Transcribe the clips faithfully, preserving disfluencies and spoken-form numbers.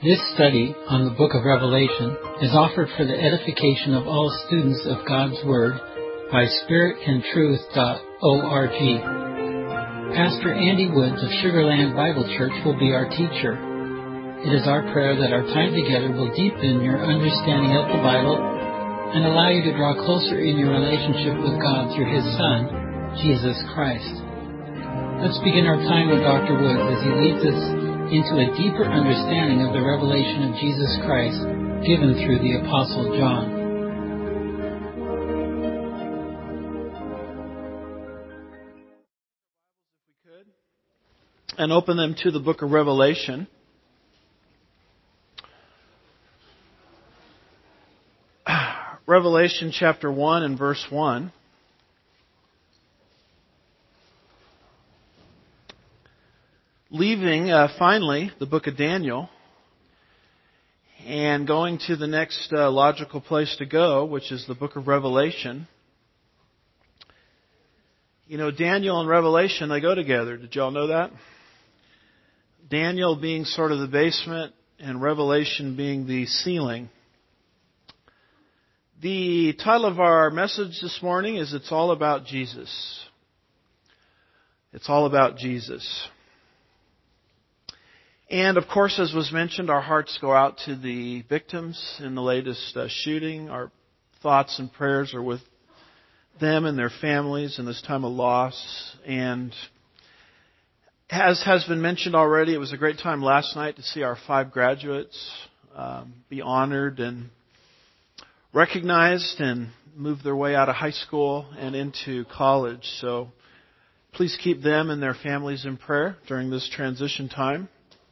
This study on the Book of Revelation is offered for the edification of all students of God's Word by spirit and truth dot org. Pastor Andy Woods of Sugarland Bible Church will be our teacher. It is our prayer that our time together will deepen your understanding of the Bible and allow you to draw closer in your relationship with God through His Son, Jesus Christ. Let's begin our time with Doctor Woods as he leads us into a deeper understanding of the revelation of Jesus Christ given through the Apostle John. If we could, and open them to the book of Revelation. Revelation chapter one and verse one. Leaving, uh, finally, the book of Daniel and going to the next uh, logical place to go, which is the book of Revelation. You know, Daniel and Revelation, they go together. Did y'all know that? Daniel being sort of the basement and Revelation being the ceiling. The title of our message this morning is It's All About Jesus. It's all about Jesus. And of course, as was mentioned, our hearts go out to the victims in the latest uh, shooting. Our thoughts and prayers are with them and their families in this time of loss. And as has been mentioned already, it was a great time last night to see our five graduates um, be honored and recognized and move their way out of high school and into college. So please keep them and their families in prayer during this transition time.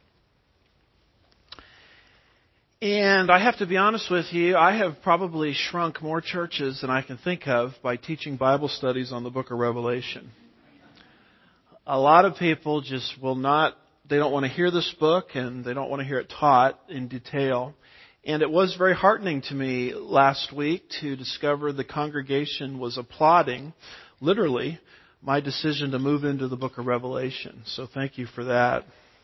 And I have to be honest with you, I have probably shrunk more churches than I can think of by teaching Bible studies on the book of Revelation. A lot of people just will not, they don't want to hear this book and they don't want to hear it taught in detail. And it was very heartening to me last week to discover the congregation was applauding, literally, my decision to move into the book of Revelation. So thank you for that.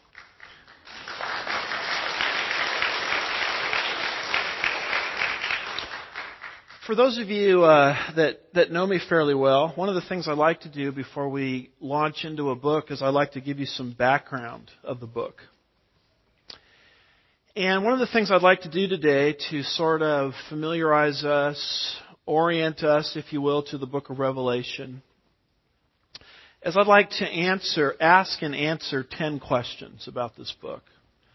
For those of you uh, that, that know me fairly well, one of the things I like to do before we launch into a book is I like to give you some background of the book. And one of the things I'd like to do today to sort of familiarize us, orient us, if you will, to the book of Revelation, is I'd like to answer, ask and answer ten questions about this book.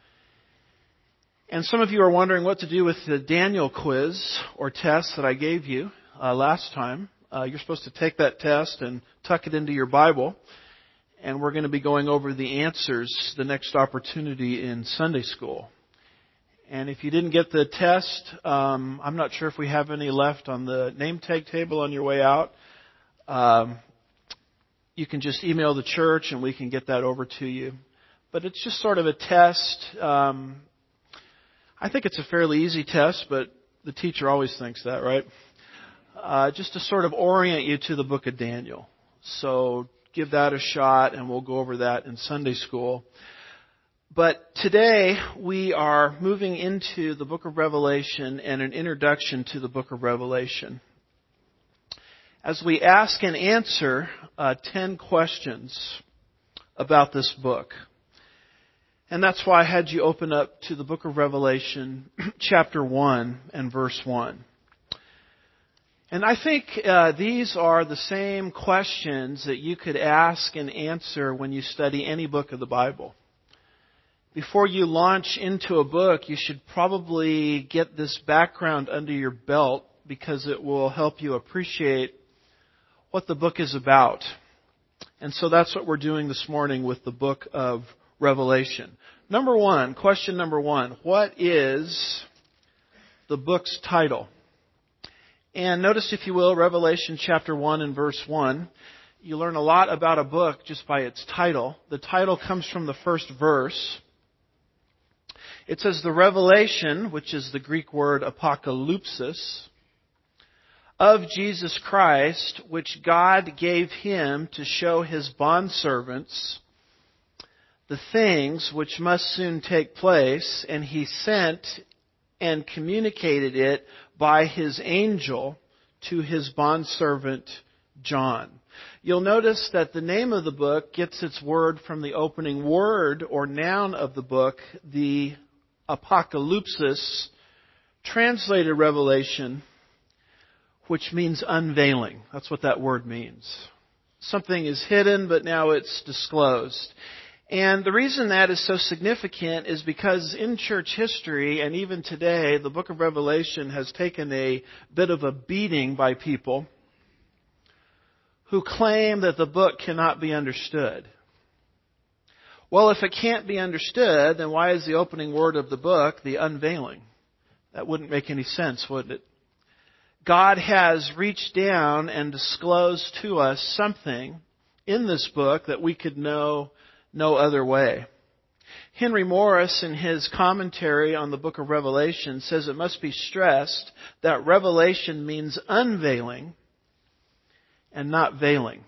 And some of you are wondering what to do with the Daniel quiz or test that I gave you uh, last time. Uh, you're supposed to take that test and tuck it into your Bible. And we're going to be going over the answers the next opportunity in Sunday school. And if you didn't get the test, um, I'm not sure if we have any left on the name tag table on your way out. Um, you can just email the church and we can get that over to you. But it's just sort of a test. Um, I think it's a fairly easy test, but the teacher always thinks that, right? Uh, just to sort of orient you to the book of Daniel. So give that a shot, and we'll go over that in Sunday school. But today we are moving into the book of Revelation and an introduction to the book of Revelation. As we ask and answer uh, ten questions about this book. And that's why I had you open up to the book of Revelation, chapter one and verse one. And I think uh, these are the same questions that you could ask and answer when you study any book of the Bible. Before you launch into a book, you should probably get this background under your belt because it will help you appreciate what the book is about. And so that's what we're doing this morning with the book of Revelation. Number one, question number one, what is the book's title? And notice, if you will, Revelation chapter one and verse one. You learn a lot about a book just by its title. The title comes from the first verse. It says, the revelation, which is the Greek word apocalypsis, of Jesus Christ, which God gave Him to show His bondservants the things which must soon take place, and he sent and communicated it by his angel to his bondservant John. You'll notice that the name of the book gets its word from the opening word or noun of the book, the apocalypsis, translated Revelation, which means unveiling. That's what that word means. Something is hidden, but now it's disclosed. And the reason that is so significant is because in church history, and even today, the book of Revelation has taken a bit of a beating by people who claim that the book cannot be understood. Well, if it can't be understood, then why is the opening word of the book the unveiling? That wouldn't make any sense, would it? God has reached down and disclosed to us something in this book that we could know no other way. Henry Morris, in his commentary on the book of Revelation, says it must be stressed that revelation means unveiling and not veiling.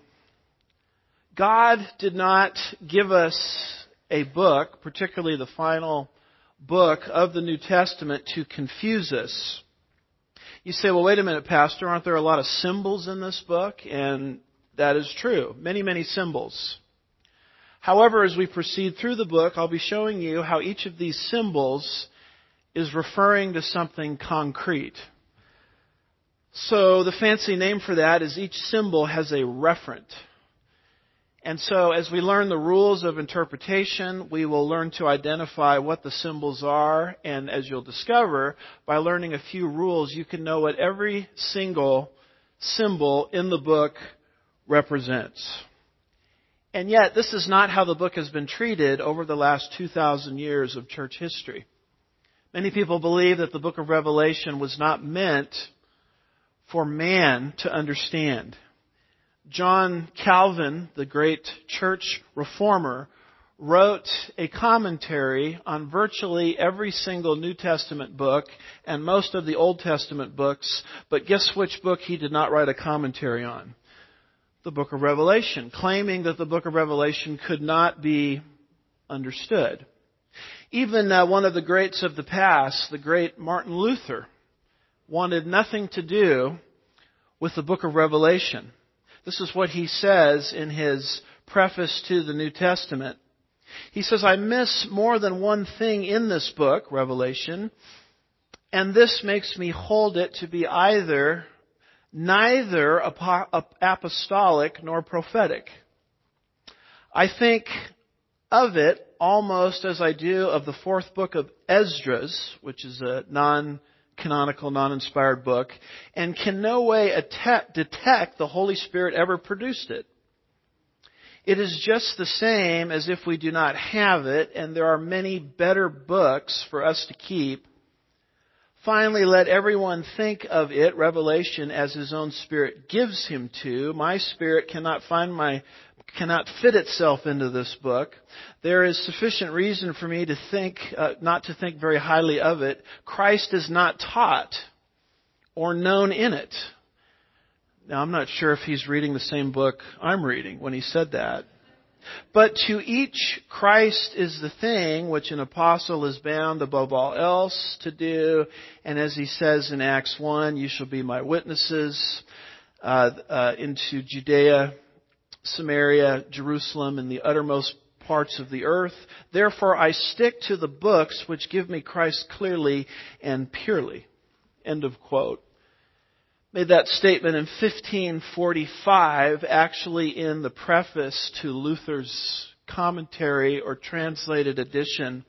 God did not give us a book, particularly the final book of the New Testament, to confuse us. You say, well, wait a minute, Pastor, aren't there a lot of symbols in this book? And that is true. Many, many symbols. However, as we proceed through the book, I'll be showing you how each of these symbols is referring to something concrete. So the fancy name for that is each symbol has a referent. And so as we learn the rules of interpretation, we will learn to identify what the symbols are. And as you'll discover, by learning a few rules, you can know what every single symbol in the book represents. And yet, this is not how the book has been treated over the last two thousand years of church history. Many people believe that the book of Revelation was not meant for man to understand. John Calvin, the great church reformer, wrote a commentary on virtually every single New Testament book and most of the Old Testament books, but guess which book he did not write a commentary on? The book of Revelation, claiming that the book of Revelation could not be understood. Even uh, one of the greats of the past, the great Martin Luther, wanted nothing to do with the book of Revelation. This is what he says in his preface to the New Testament. He says, I miss more than one thing in this book, Revelation, and this makes me hold it to be either neither apostolic nor prophetic. I think of it almost as I do of the fourth book of Esdras, which is a non-canonical, non-inspired book, and can no way att- detect the Holy Spirit ever produced it. It is just the same as if we do not have it, and there are many better books for us to keep. Finally, let everyone think of it, Revelation, as his own spirit gives him to. My spirit cannot find my, cannot fit itself into this book. There is sufficient reason for me to think, uh, not to think very highly of it. Christ is not taught or known in it. Now, I'm not sure if he's reading the same book I'm reading when he said that. But to each Christ is the thing which an apostle is bound above all else to do. And as he says in Acts one, you shall be my witnesses uh, uh, into Judea, Samaria, Jerusalem, and the uttermost parts of the earth. Therefore I stick to the books which give me Christ clearly and purely. End of quote. Made that statement in fifteen forty-five, actually in the preface to Luther's commentary or translated edition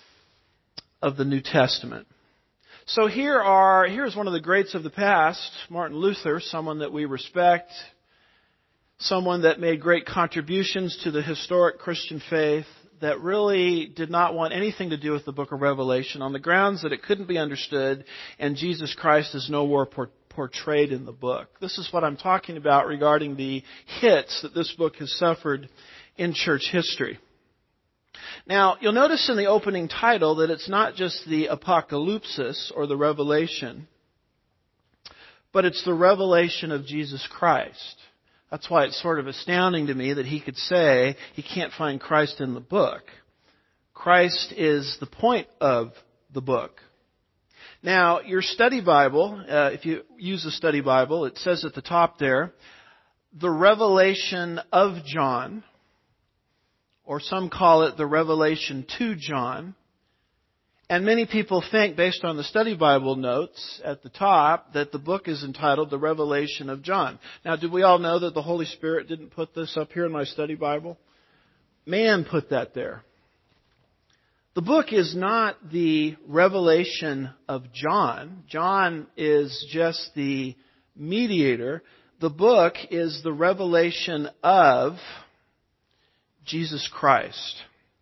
of the New Testament. So here are, here's one of the greats of the past, Martin Luther, someone that we respect, someone that made great contributions to the historic Christian faith, that really did not want anything to do with the book of Revelation on the grounds that it couldn't be understood and Jesus Christ is nowhere portrayed. portrayed in the book. This is what I'm talking about regarding the hits that this book has suffered in church history. Now, you'll notice in the opening title that it's not just the apocalypsis or the revelation, but it's the revelation of Jesus Christ. That's why it's sort of astounding to me that he could say he can't find Christ in the book. Christ is the point of the book. Now, your study Bible, uh, if you use a study Bible, it says at the top there, the revelation of John, or some call it the revelation to John. And many people think, based on the study Bible notes at the top, that the book is entitled The Revelation of John. Now, do we all know that the Holy Spirit didn't put this up here in my study Bible? Man put that there. The book is not the revelation of John. John is just the mediator. The book is the revelation of Jesus Christ.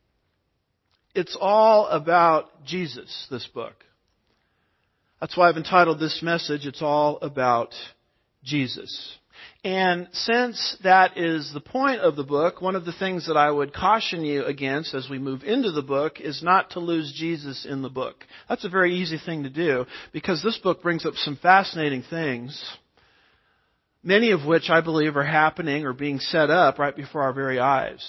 It's all about Jesus, this book. That's why I've entitled this message, It's All About Jesus. And since that is the point of the book, one of the things that I would caution you against as we move into the book is not to lose Jesus in the book. That's a very easy thing to do because this book brings up some fascinating things, many of which I believe are happening or being set up right before our very eyes.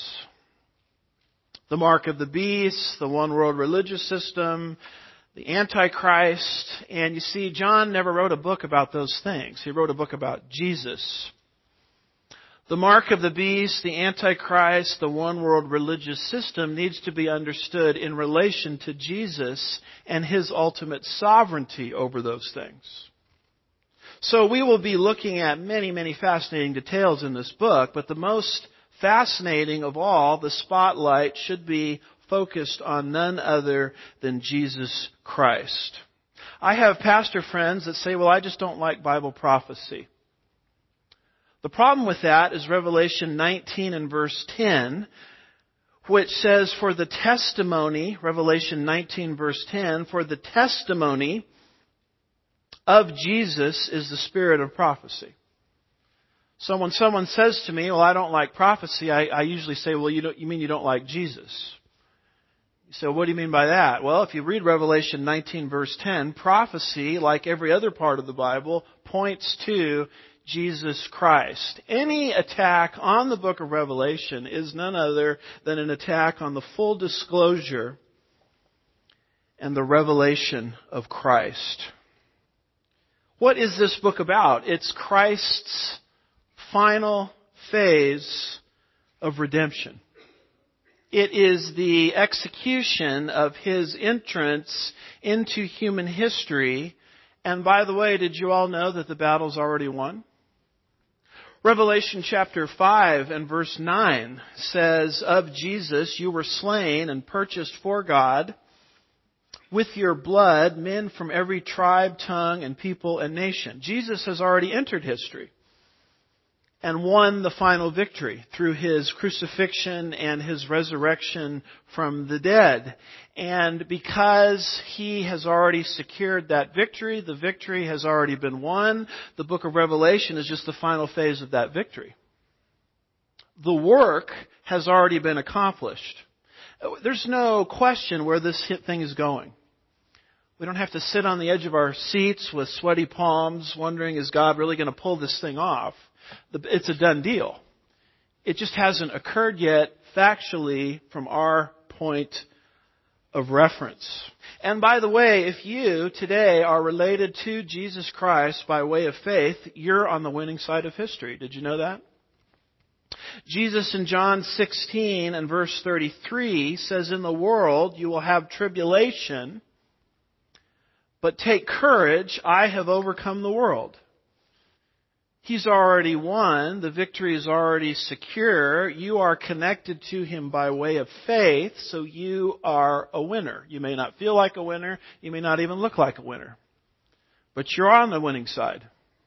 The mark of the beast, the one world religious system, the Antichrist. And you see, John never wrote a book about those things. He wrote a book about Jesus. The mark of the beast, the Antichrist, the one world religious system needs to be understood in relation to Jesus and His ultimate sovereignty over those things. So we will be looking at many, many fascinating details in this book, but the most fascinating of all, the spotlight should be focused on none other than Jesus Christ. I have pastor friends that say, well, I just don't like Bible prophecy. The problem with that is Revelation nineteen and verse ten, which says, for the testimony, Revelation nineteen verse ten, for the testimony of Jesus is the spirit of prophecy. So when someone says to me, well, I don't like prophecy, I, I usually say, well, you don't, you mean you don't like Jesus? You say, well, what do you mean by that? Well, if you read Revelation nineteen verse ten, prophecy, like every other part of the Bible, points to Jesus Christ. Any attack on the book of Revelation is none other than an attack on the full disclosure and the revelation of Christ. What is this book about? It's Christ's final phase of redemption. It is the execution of His entrance into human history. And by the way, did you all know that the battle's already won? Revelation chapter five and verse nine says, of Jesus you were slain and purchased for God with your blood men from every tribe, tongue, and people and nation. Jesus has already entered history and won the final victory through His crucifixion and His resurrection from the dead. And because He has already secured that victory, the victory has already been won. The book of Revelation is just the final phase of that victory. The work has already been accomplished. There's no question where this thing is going. We don't have to sit on the edge of our seats with sweaty palms wondering, is God really going to pull this thing off? It's a done deal. It just hasn't occurred yet factually from our point of reference. And by the way, if you today are related to Jesus Christ by way of faith, you're on the winning side of history. Did you know that? Jesus in John sixteen and verse thirty-three says, in the world you will have tribulation, but take courage, I have overcome the world. He's already won. The victory is already secure. You are connected to Him by way of faith, so you are a winner. You may not feel like a winner. You may not even look like a winner. But you're on the winning side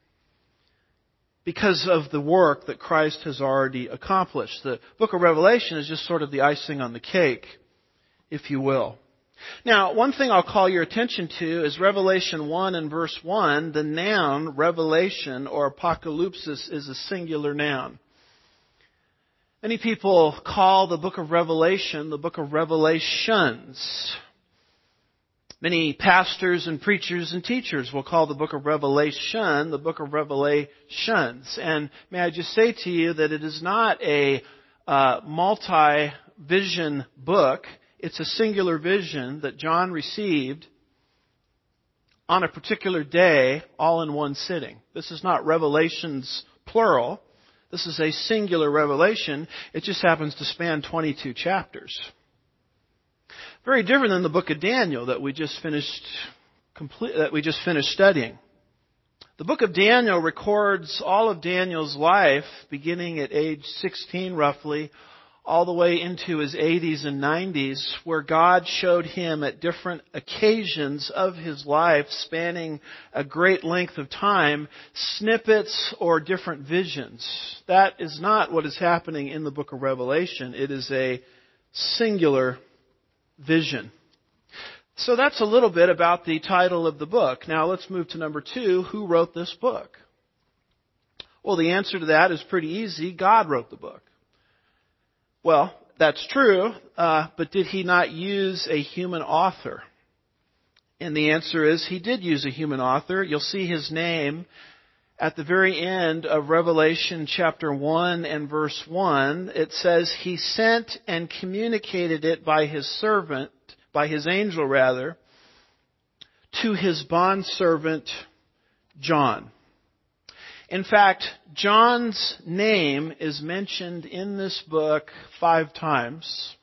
because of the work that Christ has already accomplished. The book of Revelation is just sort of the icing on the cake, if you will. Now, one thing I'll call your attention to is Revelation one and verse one. The noun revelation or apocalypsis is a singular noun. Many people call the book of Revelation the book of Revelations. Many pastors and preachers and teachers will call the book of Revelation the book of Revelations. And may I just say to you that it is not a uh, multi-vision book. It's a singular vision that John received on a particular day, all in one sitting. This is not revelations plural. This is a singular revelation. It just happens to span twenty-two chapters. Very different than the book of Daniel that we just finished complete, that we just finished studying. The book of Daniel records all of Daniel's life, beginning at age sixteen roughly, all the way into his eighties and nineties, where God showed him at different occasions of his life, spanning a great length of time, snippets or different visions. That is not what is happening in the book of Revelation. It is a singular vision. So that's a little bit about the title of the book. Now let's move to number two. Who wrote this book? Well, the answer to that is pretty easy. God wrote the book. Well, that's true, uh, but did He not use a human author? And the answer is He did use a human author. You'll see his name at the very end of Revelation chapter one and verse one. It says, He sent and communicated it by His servant, by His angel rather, to His bondservant John. In fact, John's name is mentioned in this book five times.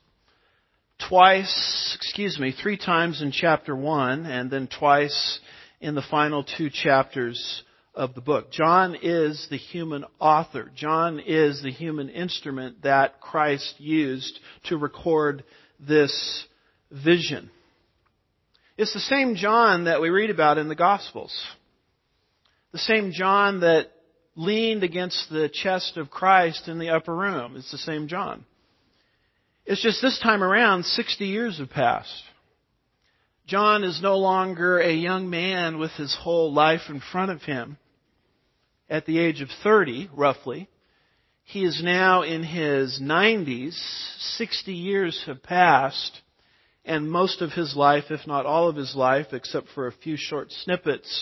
Twice, excuse me, three times in chapter one, and then twice in the final two chapters of the book. John is the human author. John is the human instrument that Christ used to record this vision. It's the same John that we read about in the Gospels. The same John that leaned against the chest of Christ in the upper room. It's the same John. It's just this time around, sixty years have passed. John is no longer a young man with his whole life in front of him. At the age of thirty, roughly, he is now in his nineties. sixty years have passed, and most of his life, if not all of his life, except for a few short snippets,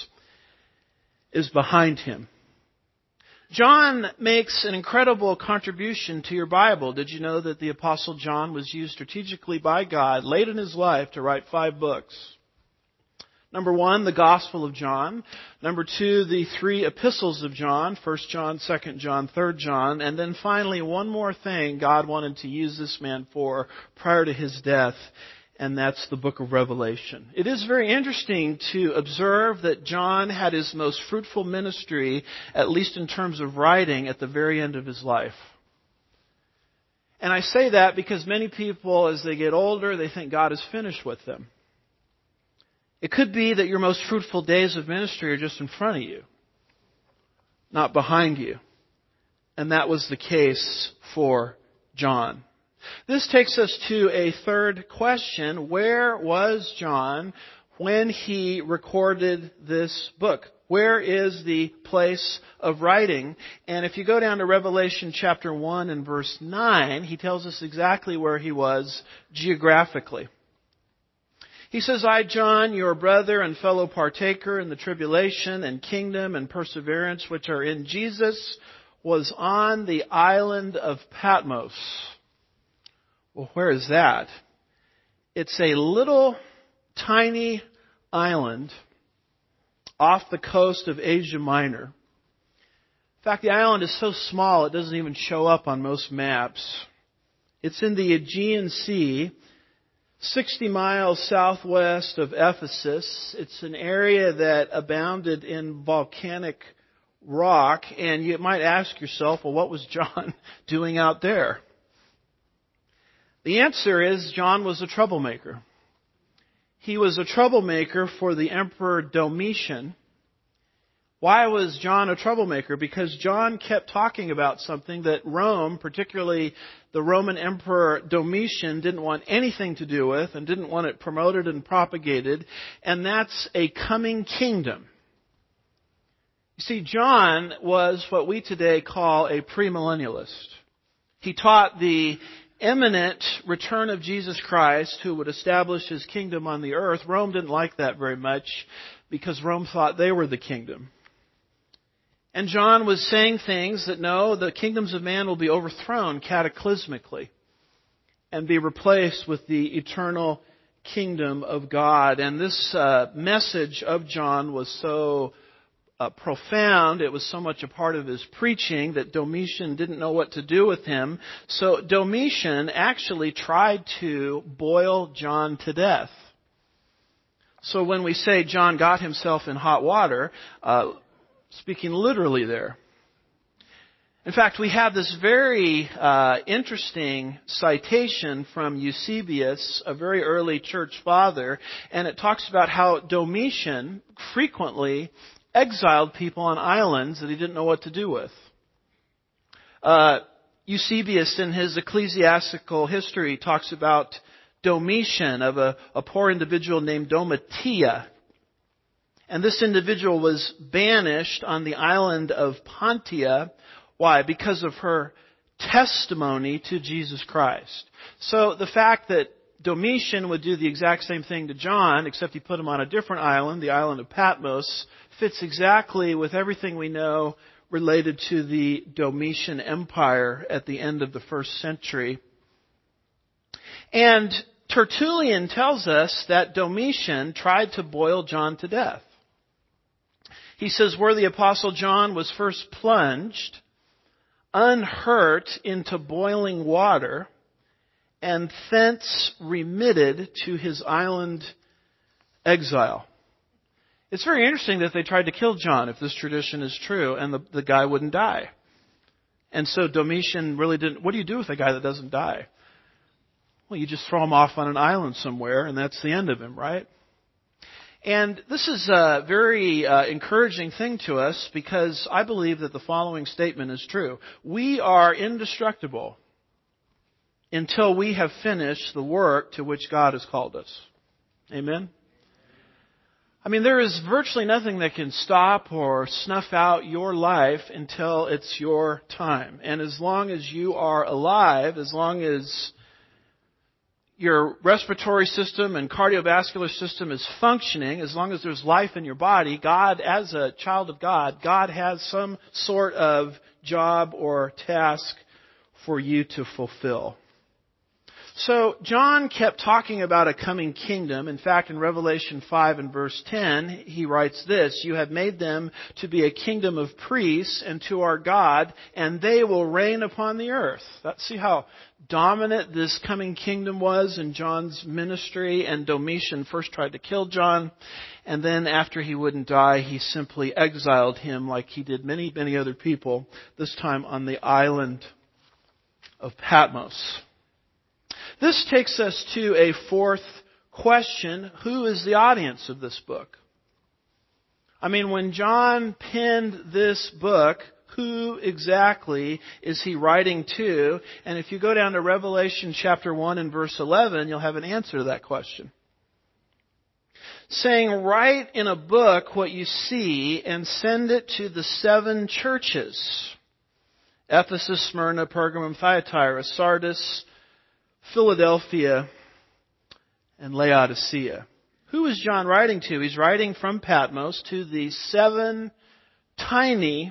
is behind him. John makes an incredible contribution to your Bible. Did you know that the Apostle John was used strategically by God late in his life to write five books? Number one, the Gospel of John. Number two, the three epistles of John, First John, Second John, Third John. And then finally, one more thing God wanted to use this man for prior to his death, and that's the book of Revelation. It is very interesting to observe that John had his most fruitful ministry, at least in terms of writing, at the very end of his life. And I say that because many people, as they get older, they think God is finished with them. It could be that your most fruitful days of ministry are just in front of you, not behind you. And that was the case for John. This takes us to a third question. Where was John when he recorded this book? Where is the place of writing? And if you go down to Revelation chapter one and verse nine, he tells us exactly where he was geographically. He says, I, John, your brother and fellow partaker in the tribulation and kingdom and perseverance which are in Jesus, was on the island of Patmos. Well, where is that? It's a little tiny island off the coast of Asia Minor. In fact, the island is so small it doesn't even show up on most maps. It's in the Aegean Sea, sixty miles southwest of Ephesus. It's an area that abounded in volcanic rock, and you might ask yourself, well, what was John doing out there? The answer is John was a troublemaker. He was a troublemaker for the Emperor Domitian. Why was John a troublemaker? Because John kept talking about something that Rome, particularly the Roman Emperor Domitian, didn't want anything to do with and didn't want it promoted and propagated, and that's a coming kingdom. You see, John was what we today call a premillennialist. He taught the imminent return of Jesus Christ, who would establish His kingdom on the earth. Rome didn't like that very much because Rome thought they were the kingdom. And John was saying things that, no, the kingdoms of man will be overthrown cataclysmically. and be replaced with the eternal kingdom of God. And this uh, message of John was so uh, profound, it was so much a part of his preaching that Domitian didn't know what to do with him. So Domitian actually tried to boil John to death. So when we say John got himself in hot water, uh, speaking literally there. In fact, we have this very uh, interesting citation from Eusebius, a very early church father, and it talks about how Domitian frequently exiled people on islands that he didn't know what to do with. Uh, Eusebius, in his ecclesiastical history, talks about Domitian, of a, a poor individual named Domitia. And this individual was banished on the island of Pontia. Why? Because of her testimony to Jesus Christ. So the fact that Domitian would do the exact same thing to John, except he put him on a different island, the island of Patmos, fits exactly with everything we know related to the Domitian Empire at the end of the first century. And Tertullian tells us that Domitian tried to boil John to death. He says, where the Apostle John was first plunged, unhurt, into boiling water, and thence remitted to his island exile. It's very interesting that they tried to kill John, if this tradition is true, and the, the guy wouldn't die. And so Domitian really didn't... What do you do with a guy that doesn't die? Well, you just throw him off on an island somewhere, and that's the end of him, right? And this is a very uh, encouraging thing to us, because I believe that the following statement is true. We are indestructible until we have finished the work to which God has called us. Amen? I mean, there is virtually nothing that can stop or snuff out your life until it's your time. And as long as you are alive, as long as your respiratory system and cardiovascular system is functioning, as long as there's life in your body, God, as a child of God, God has some sort of job or task for you to fulfill. So John kept talking about a coming kingdom. In fact, in Revelation five and verse ten, he writes this, you have made them to be a kingdom of priests and to our God, and they will reign upon the earth. Let's see how dominant this coming kingdom was in John's ministry. And Domitian first tried to kill John, and then after he wouldn't die, he simply exiled him like he did many, many other people, this time on the island of Patmos. This takes us to a fourth question. Who is the audience of this book? I mean, when John penned this book, who exactly is he writing to? And if you go down to Revelation chapter one and verse eleven, you'll have an answer to that question. Saying, write in a book what you see and send it to the seven churches. Ephesus, Smyrna, Pergamum, Thyatira, Sardis, Philadelphia, and Laodicea. Who is John writing to? He's writing from Patmos to the seven tiny,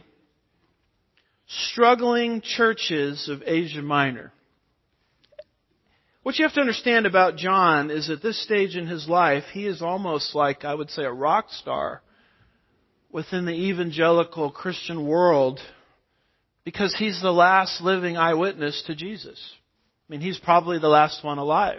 struggling churches of Asia Minor. What you have to understand about John is at this stage in his life, he is almost like, I would say, a rock star within the evangelical Christian world, because he's the last living eyewitness to Jesus. I mean, he's probably the last one alive.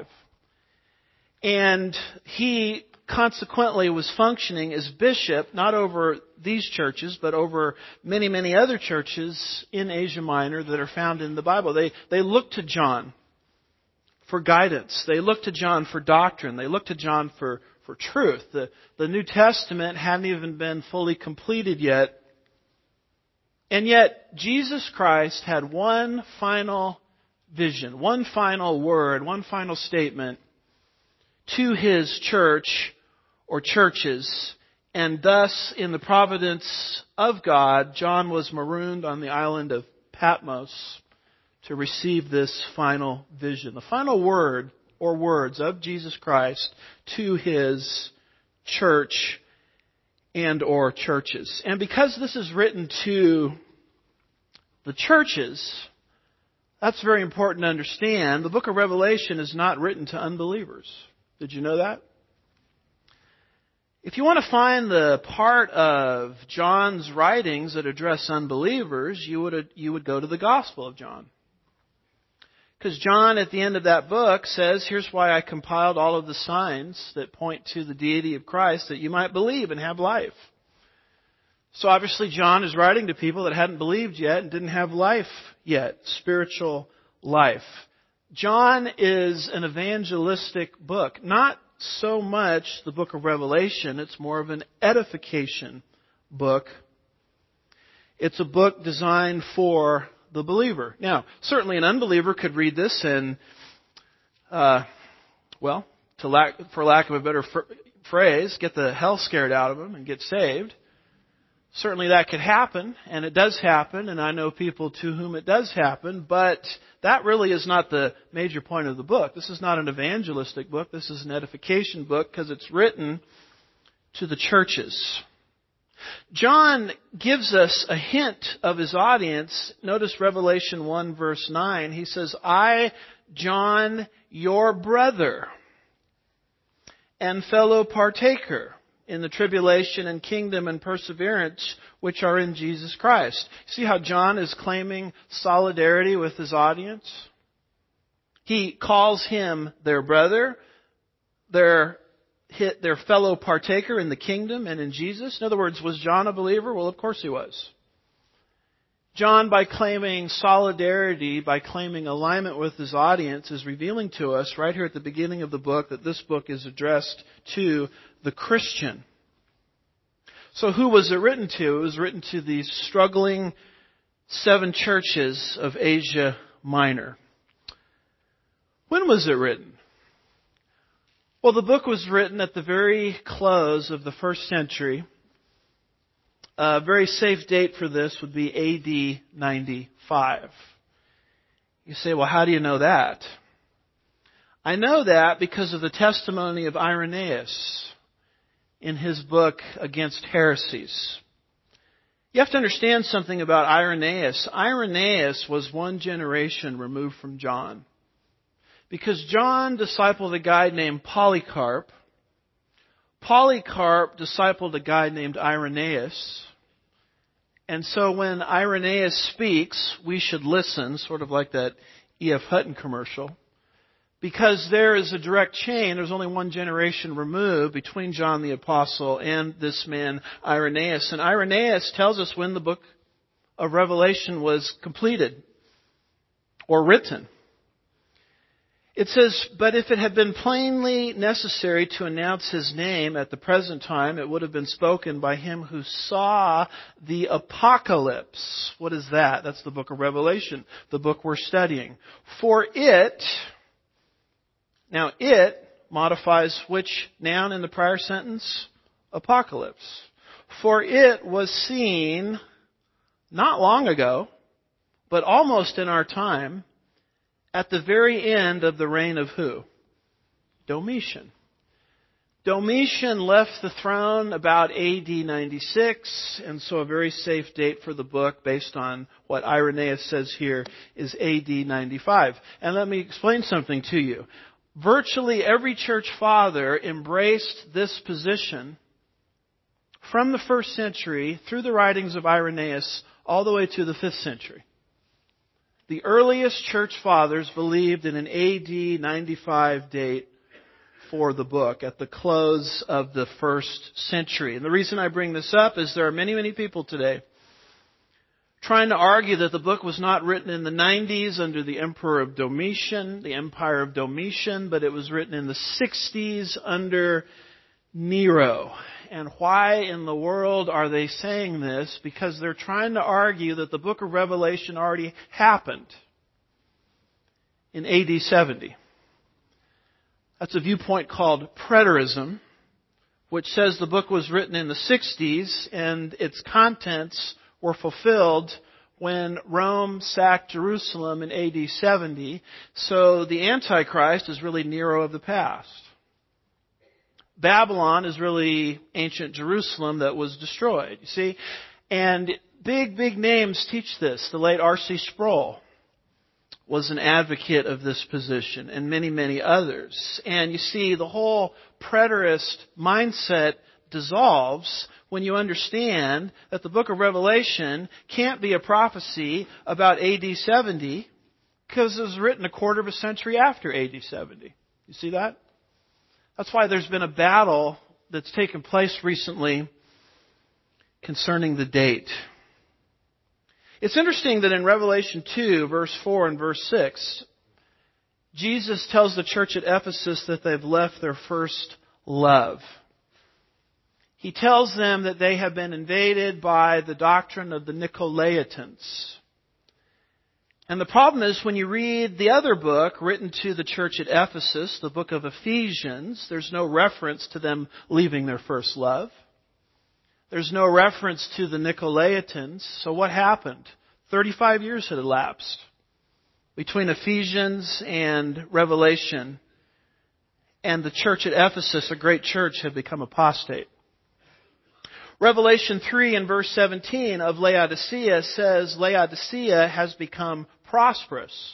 And he consequently was functioning as bishop, not over these churches, but over many, many other churches in Asia Minor that are found in the Bible. They, they look to John for guidance. They look to John for doctrine. They look to John for, for truth. The, the New Testament hadn't even been fully completed yet. And yet, Jesus Christ had one final vision, one final word, one final statement to His church or churches. And thus, in the providence of God, John was marooned on the island of Patmos to receive this final vision. The final word or words of Jesus Christ to His church and or churches. And because this is written to the churches, That's very important to understand. The book of Revelation is not written to unbelievers. Did you know that? If you want to find the part of John's writings that address unbelievers, you would you would go to the Gospel of John. Because John, at the end of that book, says, here's why I compiled all of the signs that point to the deity of Christ, that you might believe and have life. So obviously John is writing to people that hadn't believed yet and didn't have life yet, spiritual life. John is an evangelistic book. Not so much the book of Revelation. It's more of an edification book. It's a book designed for the believer. Now, certainly an unbeliever could read this and, uh, well, to lack, for lack of a better fr- phrase, get the hell scared out of them and get saved. Certainly that could happen, and it does happen, and I know people to whom it does happen, but that really is not the major point of the book. This is not an evangelistic book. This is an edification book because it's written to the churches. John gives us a hint of his audience. Notice Revelation one verse nine. He says, I, John, your brother and fellow partaker in the tribulation and kingdom and perseverance which are in Jesus Christ. See how John is claiming solidarity with his audience? He calls him their brother, their, their fellow partaker in the kingdom and in Jesus. In other words, was John a believer? Well, of course he was. John, by claiming solidarity, by claiming alignment with his audience, is revealing to us right here at the beginning of the book that this book is addressed to the Christian. So who was it written to? It was written to these struggling seven churches of Asia Minor. When was it written? Well, the book was written at the very close of the first century. A very safe date for this would be A D ninety-five. You say, well, how do you know that? I know that because of the testimony of Irenaeus in his book Against Heresies. You have to understand something about Irenaeus. Irenaeus was one generation removed from John. Because John discipled a guy named Polycarp. Polycarp discipled a guy named Irenaeus. And so when Irenaeus speaks, we should listen, sort of like that E F Hutton commercial. Because there is a direct chain, there's only one generation removed between John the Apostle and this man Irenaeus. And Irenaeus tells us when the book of Revelation was completed or written. It says, but if it had been plainly necessary to announce his name at the present time, it would have been spoken by him who saw the apocalypse. What is that? That's the book of Revelation, the book we're studying. For it, now it modifies which noun in the prior sentence? Apocalypse. For it was seen not long ago, but almost in our time, at the very end of the reign of who? Domitian. Domitian left the throne about A D ninety-six, and so a very safe date for the book based on what Irenaeus says here is A D ninety-five. And let me explain something to you. Virtually every church father embraced this position from the first century through the writings of Irenaeus all the way to the fifth century. The earliest church fathers believed in an A D ninety-five date for the book at the close of the first century. And the reason I bring this up is there are many, many people today trying to argue that the book was not written in the nineties under the Emperor of Domitian, the Empire of Domitian, but it was written in the sixties under Nero. And why in the world are they saying this? Because they're trying to argue that the book of Revelation already happened in A D seventy. That's a viewpoint called preterism, which says the book was written in the sixties and its contents were fulfilled when Rome sacked Jerusalem in A D seventy. So the Antichrist is really Nero of the past. Babylon is really ancient Jerusalem that was destroyed, you see. And big, big names teach this. The late R C Sproul was an advocate of this position, and many, many others. And you see, the whole preterist mindset dissolves when you understand that the book of Revelation can't be a prophecy about A D seventy because it was written a quarter of a century after A D seventy. You see that? That's why there's been a battle that's taken place recently concerning the date. It's interesting that in Revelation two, verse four and verse six, Jesus tells the church at Ephesus that they've left their first love. He tells them that they have been invaded by the doctrine of the Nicolaitans. And the problem is when you read the other book written to the church at Ephesus, the book of Ephesians, there's no reference to them leaving their first love. There's no reference to the Nicolaitans. So what happened? thirty-five years had elapsed between Ephesians and Revelation. And the church at Ephesus, a great church, had become apostate. Revelation three and verse seventeen of Laodicea says Laodicea has become prosperous.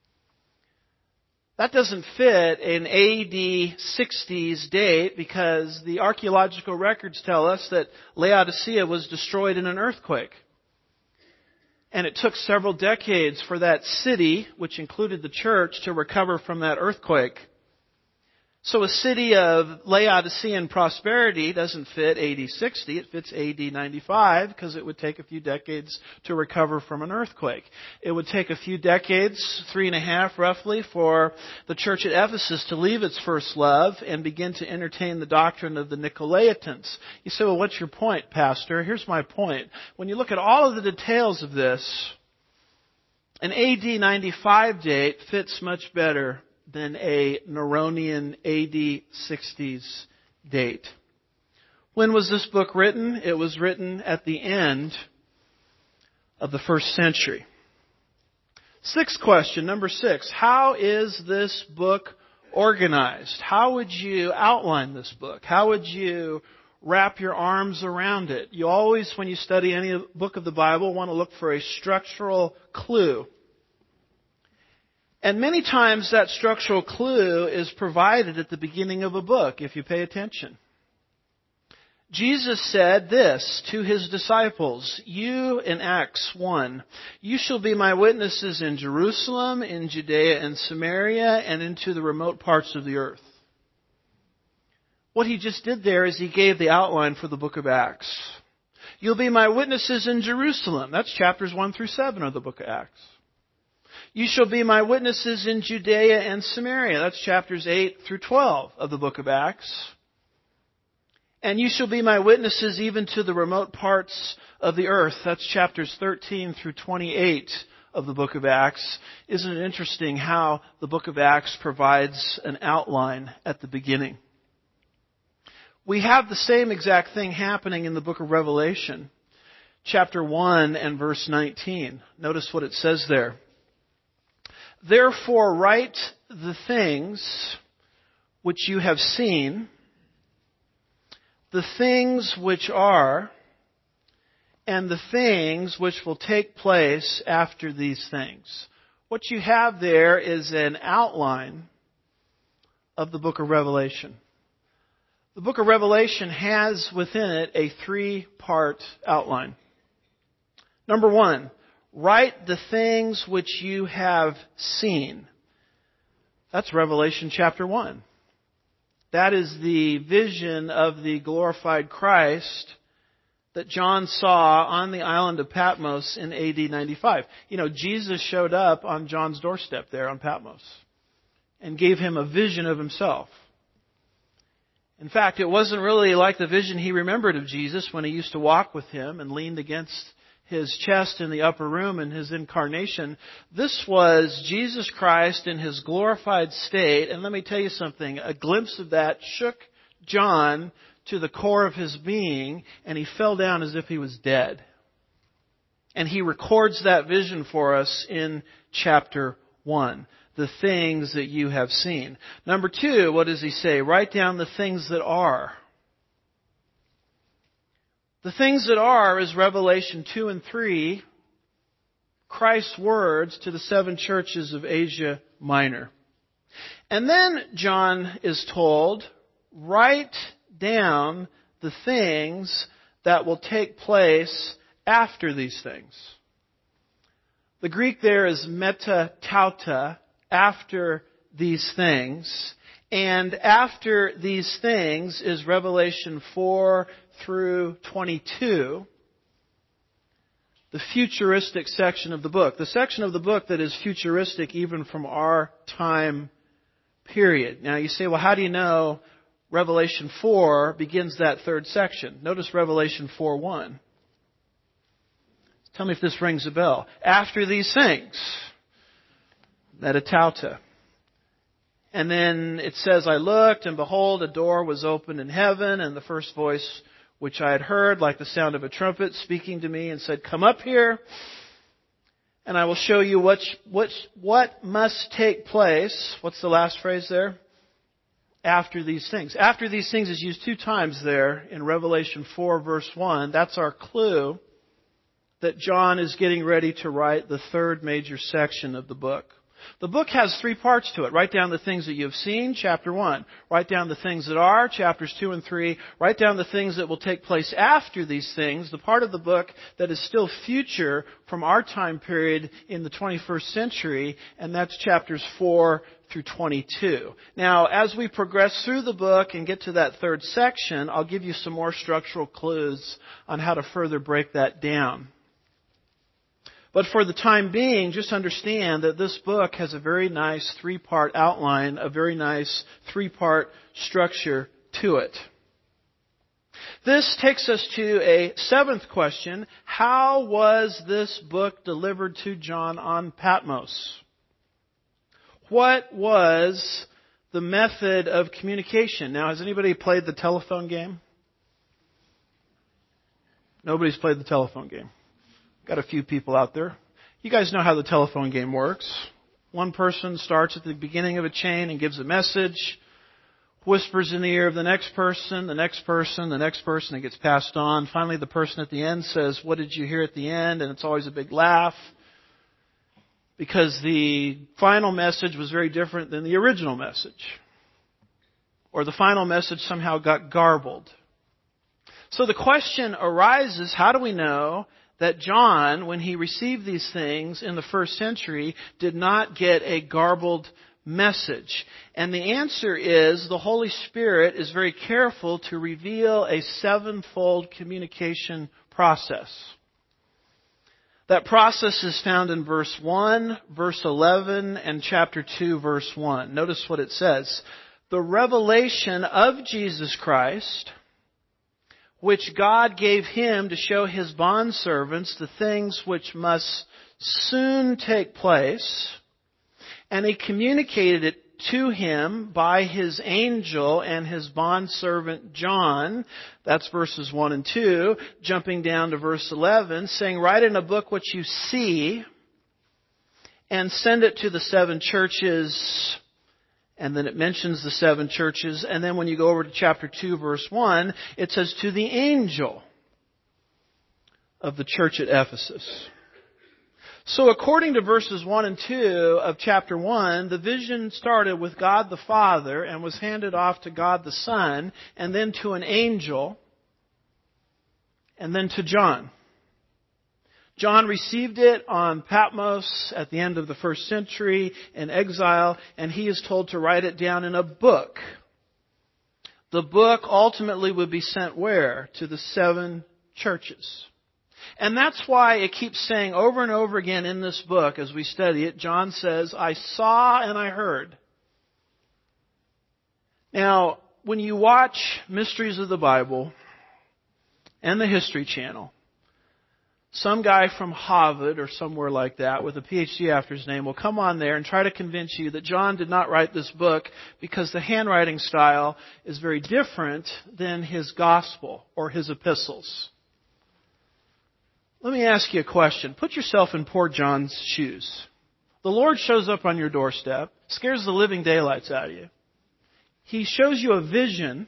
That doesn't fit an A D sixties date because the archaeological records tell us that Laodicea was destroyed in an earthquake. And it took several decades for that city, which included the church, to recover from that earthquake. So a city of Laodicean prosperity doesn't fit A D sixty, it fits A D ninety-five because it would take a few decades to recover from an earthquake. It would take a few decades, three and a half roughly, for the church at Ephesus to leave its first love and begin to entertain the doctrine of the Nicolaitans. You say, well, what's your point, Pastor? Here's my point. When you look at all of the details of this, an A D ninety-five date fits much better than a Neronian A D sixties date. When was this book written? It was written at the end of the first century. Sixth question, number six. How is this book organized? How would you outline this book? How would you wrap your arms around it? You always, when you study any book of the Bible, want to look for a structural clue. And many times that structural clue is provided at the beginning of a book, if you pay attention. Jesus said this to His disciples, you, in Acts one, you shall be my witnesses in Jerusalem, in Judea and Samaria, and into the remote parts of the earth. What He just did there is He gave the outline for the book of Acts. You'll be my witnesses in Jerusalem. That's chapters one through seven of the book of Acts. You shall be my witnesses in Judea and Samaria. That's chapters eight through twelve of the book of Acts. And you shall be my witnesses even to the remote parts of the earth. That's chapters thirteen through twenty-eight of the book of Acts. Isn't it interesting how the book of Acts provides an outline at the beginning? We have the same exact thing happening in the book of Revelation, chapter one and verse nineteen. Notice what it says there. Therefore write the things which you have seen, the things which are, and the things which will take place after these things. What you have there is an outline of the book of Revelation. The book of Revelation has within it a three-part outline. Number one, write the things which you have seen. That's Revelation chapter one. That is the vision of the glorified Christ that John saw on the island of Patmos in A D ninety-five. You know, Jesus showed up on John's doorstep there on Patmos and gave him a vision of himself. In fact, it wasn't really like the vision he remembered of Jesus when he used to walk with him and leaned against his chest in the upper room in his incarnation. This was Jesus Christ in His glorified state. And let me tell you something, a glimpse of that shook John to the core of his being, and he fell down as if he was dead. And he records that vision for us in chapter one. The things that you have seen. Number two, what does he say? Write down the things that are. The things that are is Revelation two and three Christ's words to the seven churches of Asia Minor. And then John is told, write down the things that will take place after these things. The Greek there is metatauta, after these things. And after these things is Revelation four through twenty-two, the futuristic section of the book. The section of the book that is futuristic even from our time period. Now you say, well, how do you know Revelation four begins that third section? Notice Revelation four one. Tell me if this rings a bell. After these things, metatauta. And then it says, I looked, and behold, a door was opened in heaven, and the first voice which I had heard, like the sound of a trumpet, speaking to me, and said, come up here, and I will show you what, what, what must take place. What's the last phrase there? After these things. After these things is used two times there in Revelation four, verse one. That's our clue that John is getting ready to write the third major section of the book. The book has three parts to it. Write down the things that you've seen, chapter one. Write down the things that are, chapters two and three. Write down the things that will take place after these things, the part of the book that is still future from our time period in the twenty-first century, and that's chapters four through twenty-two. Now, as we progress through the book and get to that third section, I'll give you some more structural clues on how to further break that down. But for the time being, just understand that this book has a very nice three-part outline, a very nice three-part structure to it. This takes us to a seventh question. How was this book delivered to John on Patmos? What was the method of communication? Now, has anybody played the telephone game? Nobody's played the telephone game. Got a few people out there. You guys know how the telephone game works. One person starts at the beginning of a chain and gives a message, whispers in the ear of the next person, the next person, the next person, it gets passed on. Finally, the person at the end says, what did you hear at the end? And it's always a big laugh because the final message was very different than the original message. Or the final message somehow got garbled. So the question arises, how do we know that John, when he received these things in the first century, did not get a garbled message? And the answer is the Holy Spirit is very careful to reveal a sevenfold communication process. That process is found in verse one, verse eleven, and chapter two, verse one. Notice what it says. The revelation of Jesus Christ, which God gave him to show his bondservants the things which must soon take place. And he communicated it to him by his angel and his bondservant John. That's verses one and two. Jumping down to verse eleven, saying, write in a book what you see and send it to the seven churches. And then it mentions the seven churches. And then when you go over to chapter two, verse one, it says, to the angel of the church at Ephesus. So according to verses one and two of chapter one, the vision started with God the Father and was handed off to God the Son, and then to an angel, and then to John. John received it on Patmos at the end of the first century in exile, and he is told to write it down in a book. The book ultimately would be sent where? To the seven churches. And that's why it keeps saying over and over again in this book as we study it, John says, I saw and I heard. Now, when you watch Mysteries of the Bible and the History Channel, some guy from Harvard or somewhere like that with a P H D after his name will come on there and try to convince you that John did not write this book because the handwriting style is very different than his gospel or his epistles. Let me ask you a question. Put yourself in poor John's shoes. The Lord shows up on your doorstep, scares the living daylights out of you. He shows you a vision,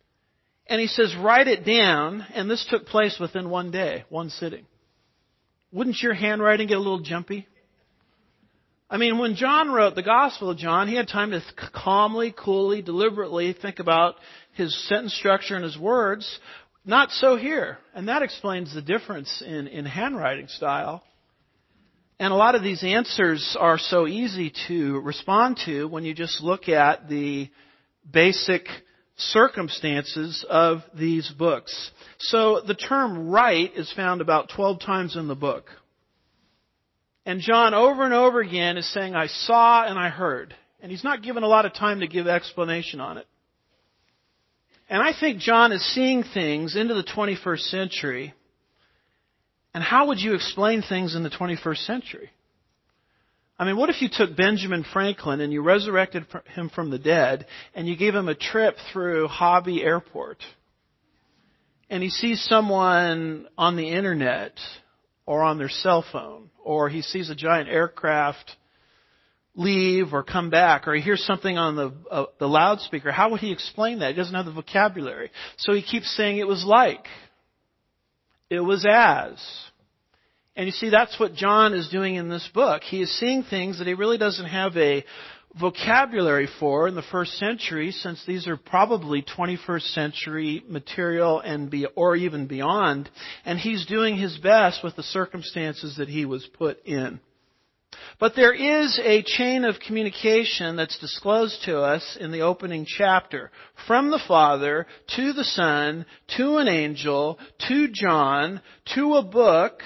and he says, write it down, and this took place within one day, one sitting. wouldn't your handwriting get a little jumpy? I mean, when John wrote the Gospel of John, he had time to calmly, coolly, deliberately think about his sentence structure and his words. Not so here. And that explains the difference in, in handwriting style. And a lot of these answers are so easy to respond to when you just look at the basic circumstances of these books. So the term write is found about twelve times in the book. And John over and over again is saying, I saw and I heard. And he's not given a lot of time to give explanation on it. And I think John is seeing things into the twenty-first century. And how would you explain things in the twenty-first century? I mean, what if you took Benjamin Franklin and you resurrected him from the dead and you gave him a trip through Hobby Airport and he sees someone on the internet or on their cell phone, or he sees a giant aircraft leave or come back, or he hears something on the uh, the loudspeaker? How would he explain that? He doesn't have the vocabulary. So he keeps saying it was like, it was as. And you see, that's what John is doing in this book. He is seeing things that he really doesn't have a vocabulary for in the first century, since these are probably twenty-first century material and be, or even beyond. And he's doing his best with the circumstances that he was put in. But there is a chain of communication that's disclosed to us in the opening chapter. From the Father, to the Son, to an angel, to John, to a book.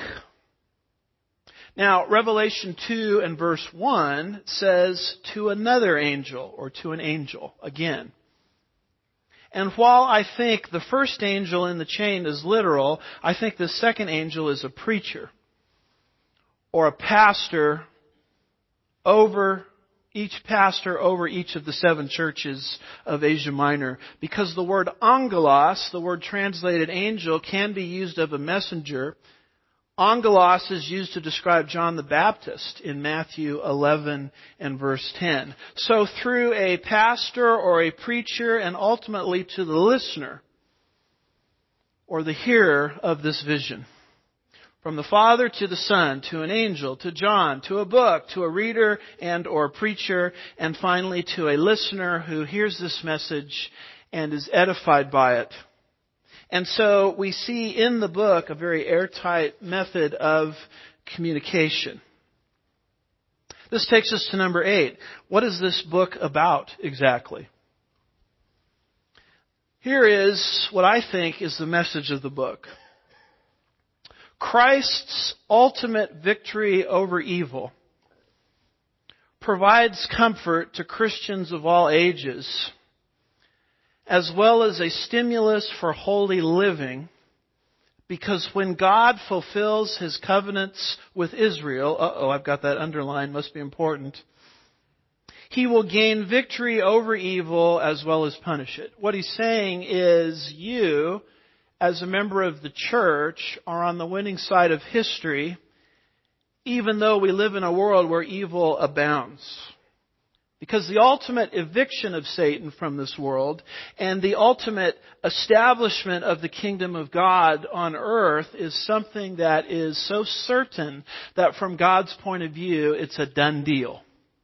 Now, Revelation two and verse one says, to another angel, or to an angel, again. And while I think the first angel in the chain is literal, I think the second angel is a preacher, or a pastor over each pastor over each of the seven churches of Asia Minor. Because the word angelos, the word translated angel, can be used of a messenger. Angelos is used to describe John the Baptist in Matthew eleven and verse ten. So through a pastor or a preacher, and ultimately to the listener or the hearer of this vision. From the Father to the Son, to an angel, to John, to a book, to a reader and or preacher, and finally to a listener who hears this message and is edified by it. And so we see in the book a very airtight method of communication. This takes us to number eight. What is this book about exactly? Here is what I think is the message of the book. Christ's ultimate victory over evil provides comfort to Christians of all ages, as well as a stimulus for holy living, because when God fulfills His covenants with Israel, uh-oh, I've got that underlined, must be important, He will gain victory over evil as well as punish it. What He's saying is, you, as a member of the church, are on the winning side of history, even though we live in a world where evil abounds. Because the ultimate eviction of Satan from this world and the ultimate establishment of the kingdom of God on earth is something that is so certain that from God's point of view, it's a done deal.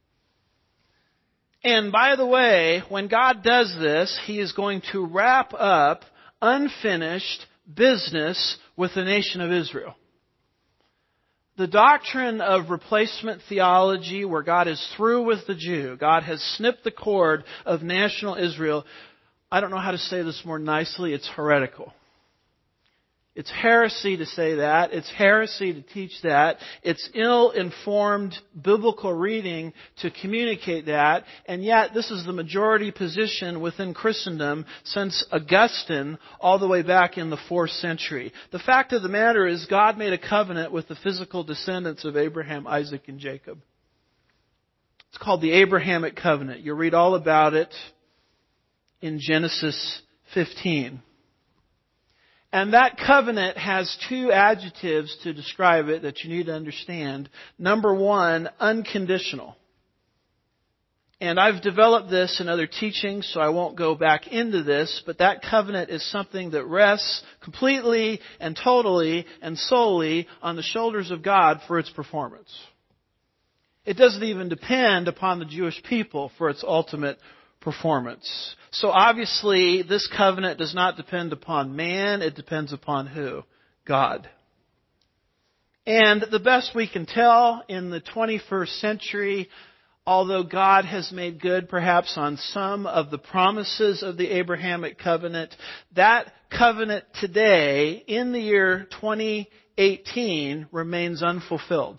And by the way, when God does this, He is going to wrap up unfinished business with the nation of Israel. The doctrine of replacement theology, where God is through with the Jew, God has snipped the cord of national Israel, I don't know how to say this more nicely, it's heretical. It's heresy to say that. It's heresy to teach that. It's ill-informed biblical reading to communicate that. And yet, this is the majority position within Christendom since Augustine all the way back in the fourth century. The fact of the matter is, God made a covenant with the physical descendants of Abraham, Isaac, and Jacob. It's called the Abrahamic covenant. You'll read all about it in Genesis fifteen. And that covenant has two adjectives to describe it that you need to understand. Number one, unconditional. And I've developed this in other teachings, so I won't go back into this, but that covenant is something that rests completely and totally and solely on the shoulders of God for its performance. It doesn't even depend upon the Jewish people for its ultimate performance. So obviously, this covenant does not depend upon man, it depends upon who? God. And the best we can tell in the twenty-first century, although God has made good perhaps on some of the promises of the Abrahamic covenant, that covenant today, in the year twenty eighteen, remains unfulfilled.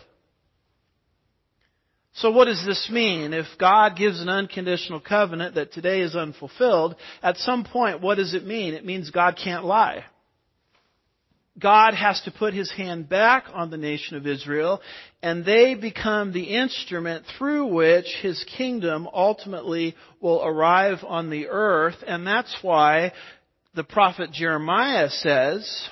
So what does this mean? If God gives an unconditional covenant that today is unfulfilled, at some point, what does it mean? It means God can't lie. God has to put His hand back on the nation of Israel, and they become the instrument through which His kingdom ultimately will arrive on the earth. And that's why the prophet Jeremiah says,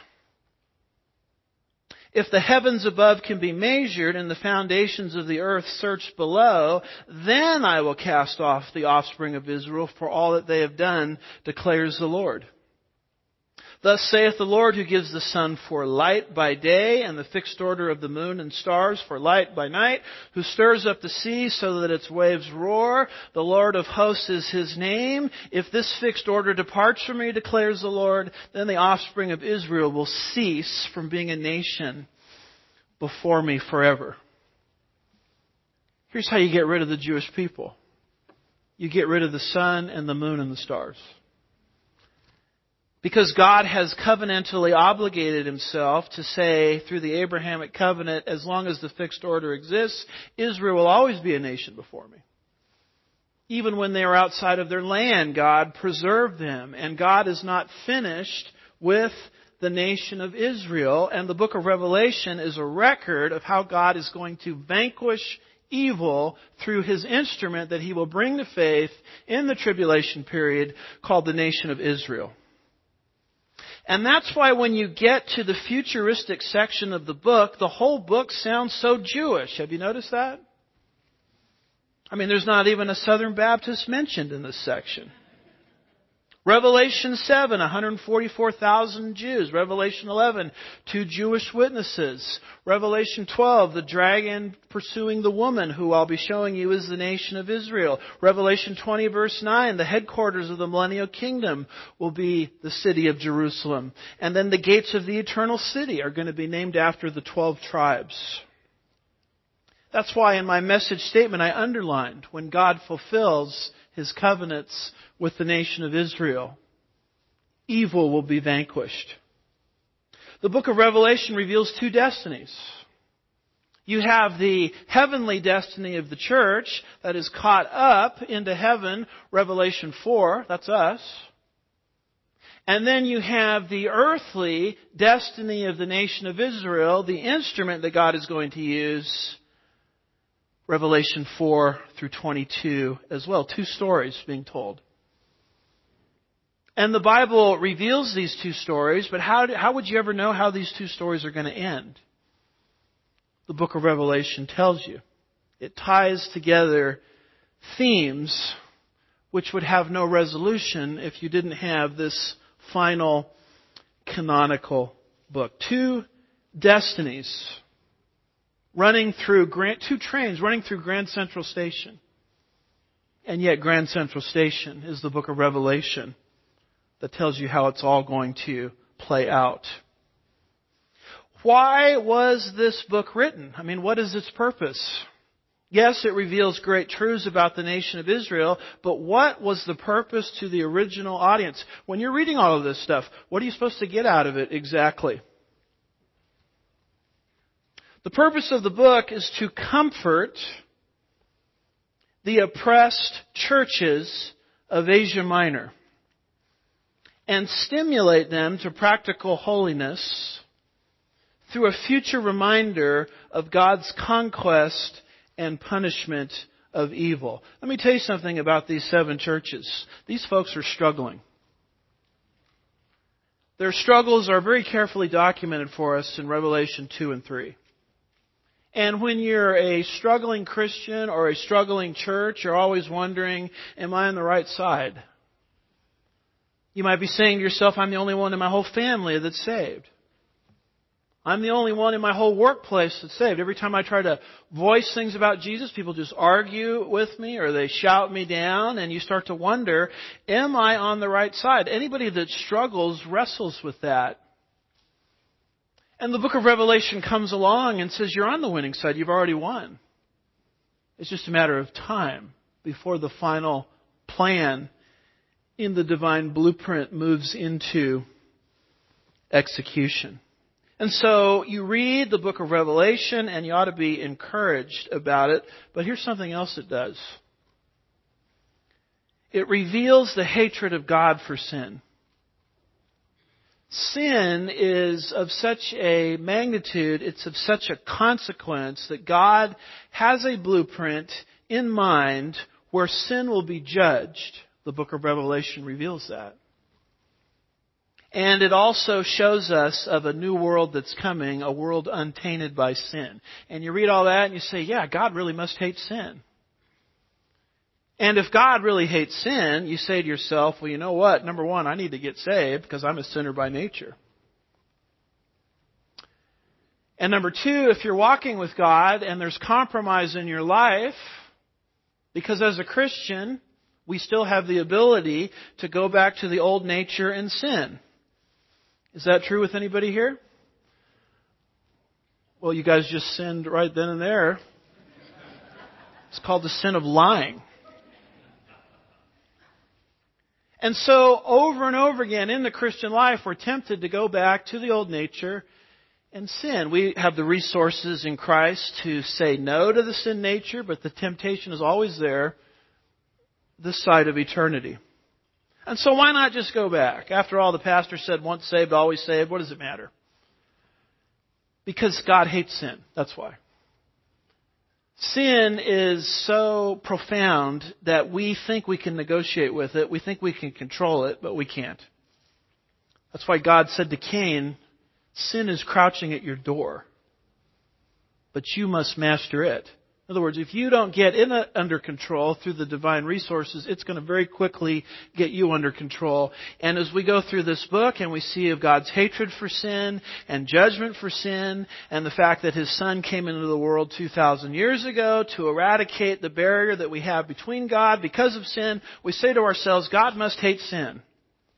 if the heavens above can be measured and the foundations of the earth searched below, then I will cast off the offspring of Israel for all that they have done, declares the Lord. Thus saith the Lord, who gives the sun for light by day and the fixed order of the moon and stars for light by night, who stirs up the sea so that its waves roar. The Lord of hosts is His name. If this fixed order departs from me, declares the Lord, then the offspring of Israel will cease from being a nation before me forever. Here's how you get rid of the Jewish people. You get rid of the sun and the moon and the stars. Because God has covenantally obligated Himself to say through the Abrahamic covenant, as long as the fixed order exists, Israel will always be a nation before me. Even when they were outside of their land, God preserved them. And God is not finished with the nation of Israel. And the book of Revelation is a record of how God is going to vanquish evil through His instrument that He will bring to faith in the tribulation period called the nation of Israel. And that's why when you get to the futuristic section of the book, the whole book sounds so Jewish. Have you noticed that? I mean, there's not even a Southern Baptist mentioned in this section. Revelation seven, one hundred forty-four thousand Jews. Revelation eleven, two Jewish witnesses. Revelation twelve, the dragon pursuing the woman, who I'll be showing you is the nation of Israel. Revelation twenty, verse nine, the headquarters of the millennial kingdom will be the city of Jerusalem. And then the gates of the eternal city are going to be named after the twelve tribes. That's why in my message statement I underlined, when God fulfills His covenants with the nation of Israel, evil will be vanquished. The book of Revelation reveals two destinies. You have the heavenly destiny of the church that is caught up into heaven, Revelation four, that's us. And then you have the earthly destiny of the nation of Israel, the instrument that God is going to use, Revelation four through twenty-two as well. Two stories being told. And the Bible reveals these two stories, but how, do, how would you ever know how these two stories are going to end? The book of Revelation tells you. It ties together themes which would have no resolution if you didn't have this final canonical book. Two destinies running through, Grand, two trains running through Grand Central Station. And yet Grand Central Station is the book of Revelation that tells you how it's all going to play out. Why was this book written? I mean, what is its purpose? Yes, it reveals great truths about the nation of Israel, but what was the purpose to the original audience? When you're reading all of this stuff, what are you supposed to get out of it exactly? The purpose of the book is to comfort the oppressed churches of Asia Minor and stimulate them to practical holiness through a future reminder of God's conquest and punishment of evil. Let me tell you something about these seven churches. These folks are struggling. Their struggles are very carefully documented for us in Revelation two and three. And when you're a struggling Christian or a struggling church, you're always wondering, am I on the right side? You might be saying to yourself, I'm the only one in my whole family that's saved. I'm the only one in my whole workplace that's saved. Every time I try to voice things about Jesus, people just argue with me or they shout me down, and you start to wonder, am I on the right side? Anybody that struggles wrestles with that. And the book of Revelation comes along and says, you're on the winning side. You've already won. It's just a matter of time before the final plan in the divine blueprint moves into execution. And so you read the book of Revelation and you ought to be encouraged about it. But here's something else it does. It reveals the hatred of God for sin. Sin is of such a magnitude, it's of such a consequence that God has a blueprint in mind where sin will be judged. The book of Revelation reveals that. And it also shows us of a new world that's coming, a world untainted by sin. And you read all that and you say, yeah, God really must hate sin. And if God really hates sin, you say to yourself, well, you know what? Number one, I need to get saved because I'm a sinner by nature. And number two, if you're walking with God and there's compromise in your life, because as a Christian, we still have the ability to go back to the old nature and sin. Is that true with anybody here? Well, you guys just sinned right then and there. It's called the sin of lying. And so, over and over again in the Christian life, we're tempted to go back to the old nature and sin. We have the resources in Christ to say no to the sin nature, but the temptation is always there this side of eternity. And so why not just go back? After all, the pastor said once saved, always saved. What does it matter? Because God hates sin. That's why. Sin is so profound that we think we can negotiate with it. We think we can control it, but we can't. That's why God said to Cain, sin is crouching at your door, but you must master it. In other words, if you don't get it under control through the divine resources, it's going to very quickly get you under control. And as we go through this book and we see of God's hatred for sin and judgment for sin and the fact that His Son came into the world two thousand years ago to eradicate the barrier that we have between God because of sin, we say to ourselves, God must hate sin. And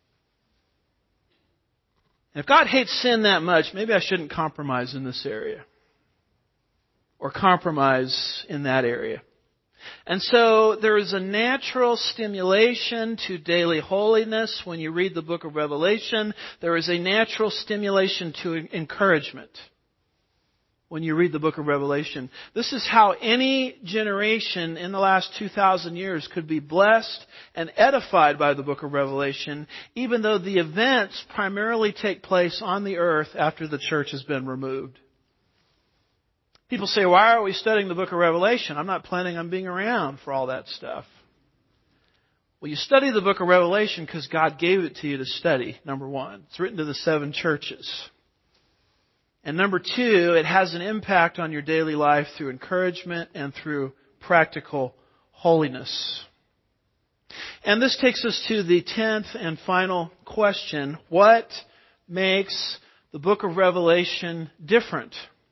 if God hates sin that much, maybe I shouldn't compromise in this area. Or compromise in that area. And so there is a natural stimulation to daily holiness when you read the book of Revelation. There is a natural stimulation to encouragement when you read the book of Revelation. This is how any generation in the last two thousand years could be blessed and edified by the book of Revelation, even though the events primarily take place on the earth after the church has been removed. People say, why are we studying the book of Revelation? I'm not planning on being around for all that stuff. Well, you study the book of Revelation because God gave it to you to study, number one. It's written to the seven churches. And number two, it has an impact on your daily life through encouragement and through practical holiness. And this takes us to the tenth and final question. What makes the book of Revelation different?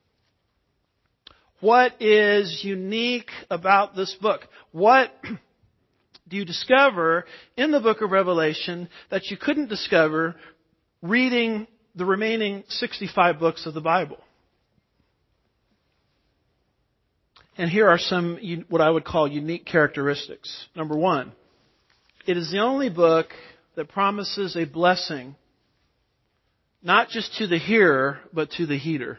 What is unique about this book? What do you discover in the book of Revelation that you couldn't discover reading the remaining sixty-five books of the Bible? And here are some what I would call unique characteristics. Number one, it is the only book that promises a blessing, not just to the hearer, but to the heeder.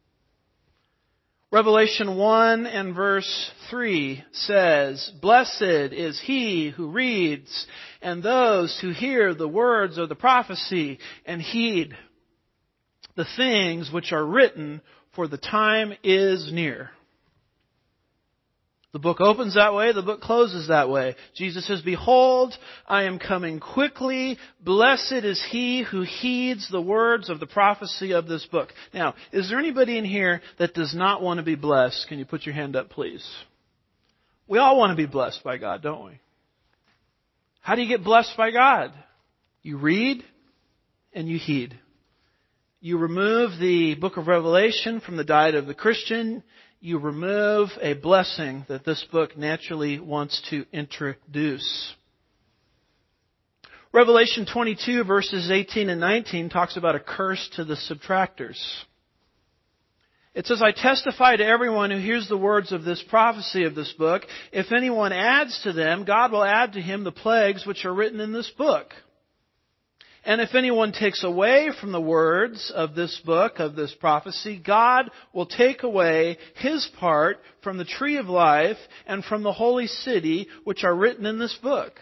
Revelation one and verse three says, "Blessed is he who reads and those who hear the words of the prophecy and heed the things which are written, for the time is near." The book opens that way, the book closes that way. Jesus says, "Behold, I am coming quickly. Blessed is he who heeds the words of the prophecy of this book." Now, is there anybody in here that does not want to be blessed? Can you put your hand up, please? We all want to be blessed by God, don't we? How do you get blessed by God? You read and you heed. You remove the book of Revelation from the diet of the Christian. You remove a blessing that this book naturally wants to introduce. Revelation twenty-two verses eighteen and nineteen talks about a curse to the subtractors. It says, "I testify to everyone who hears the words of this prophecy of this book. If anyone adds to them, God will add to him the plagues which are written in this book. And if anyone takes away from the words of this book, of this prophecy, God will take away his part from the tree of life and from the holy city which are written in this book."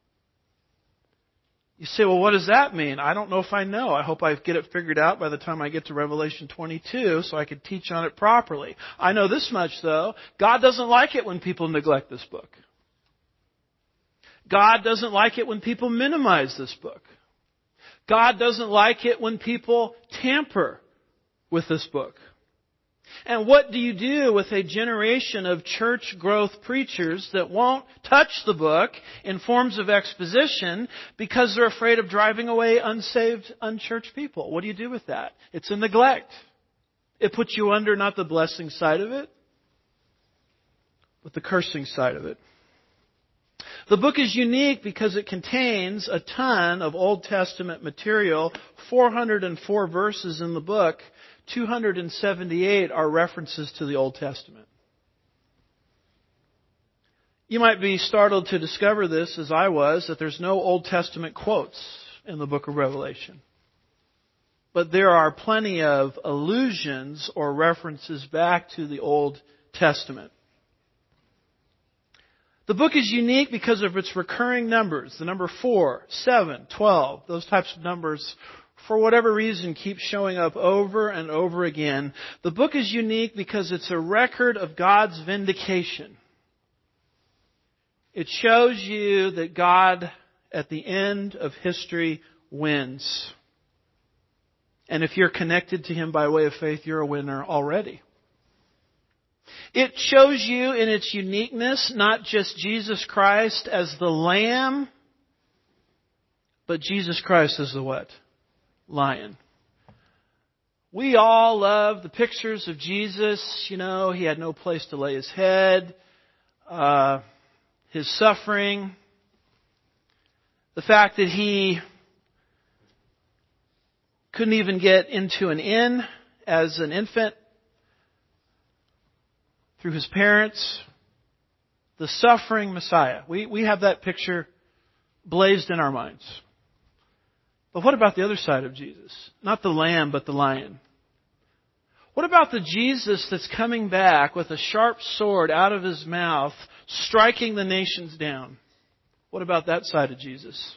You say, well, what does that mean? I don't know if I know. I hope I get it figured out by the time I get to Revelation twenty-two so I can teach on it properly. I know this much, though. God doesn't like it when people neglect this book. God doesn't like it when people minimize this book. God doesn't like it when people tamper with this book. And what do you do with a generation of church growth preachers that won't touch the book in forms of exposition because they're afraid of driving away unsaved, unchurched people? What do you do with that? It's a neglect. It puts you under not the blessing side of it, but the cursing side of it. The book is unique because it contains a ton of Old Testament material, four hundred four verses in the book, two hundred seventy-eight are references to the Old Testament. You might be startled to discover this, as I was, that there's no Old Testament quotes in the book of Revelation. But there are plenty of allusions or references back to the Old Testament. The book is unique because of its recurring numbers. The number four, seven, twelve, those types of numbers, for whatever reason, keep showing up over and over again. The book is unique because it's a record of God's vindication. It shows you that God, at the end of history, wins. And if you're connected to Him by way of faith, you're a winner already. It shows you in its uniqueness not just Jesus Christ as the Lamb, but Jesus Christ as the what? Lion. We all love the pictures of Jesus. You know, He had no place to lay His head. Uh, his suffering. The fact that He couldn't even get into an inn as an infant through His parents. The suffering Messiah. We, we have that picture blazed in our minds. But what about the other side of Jesus? Not the lamb, but the lion. What about the Jesus that's coming back with a sharp sword out of His mouth, striking the nations down? What about that side of Jesus?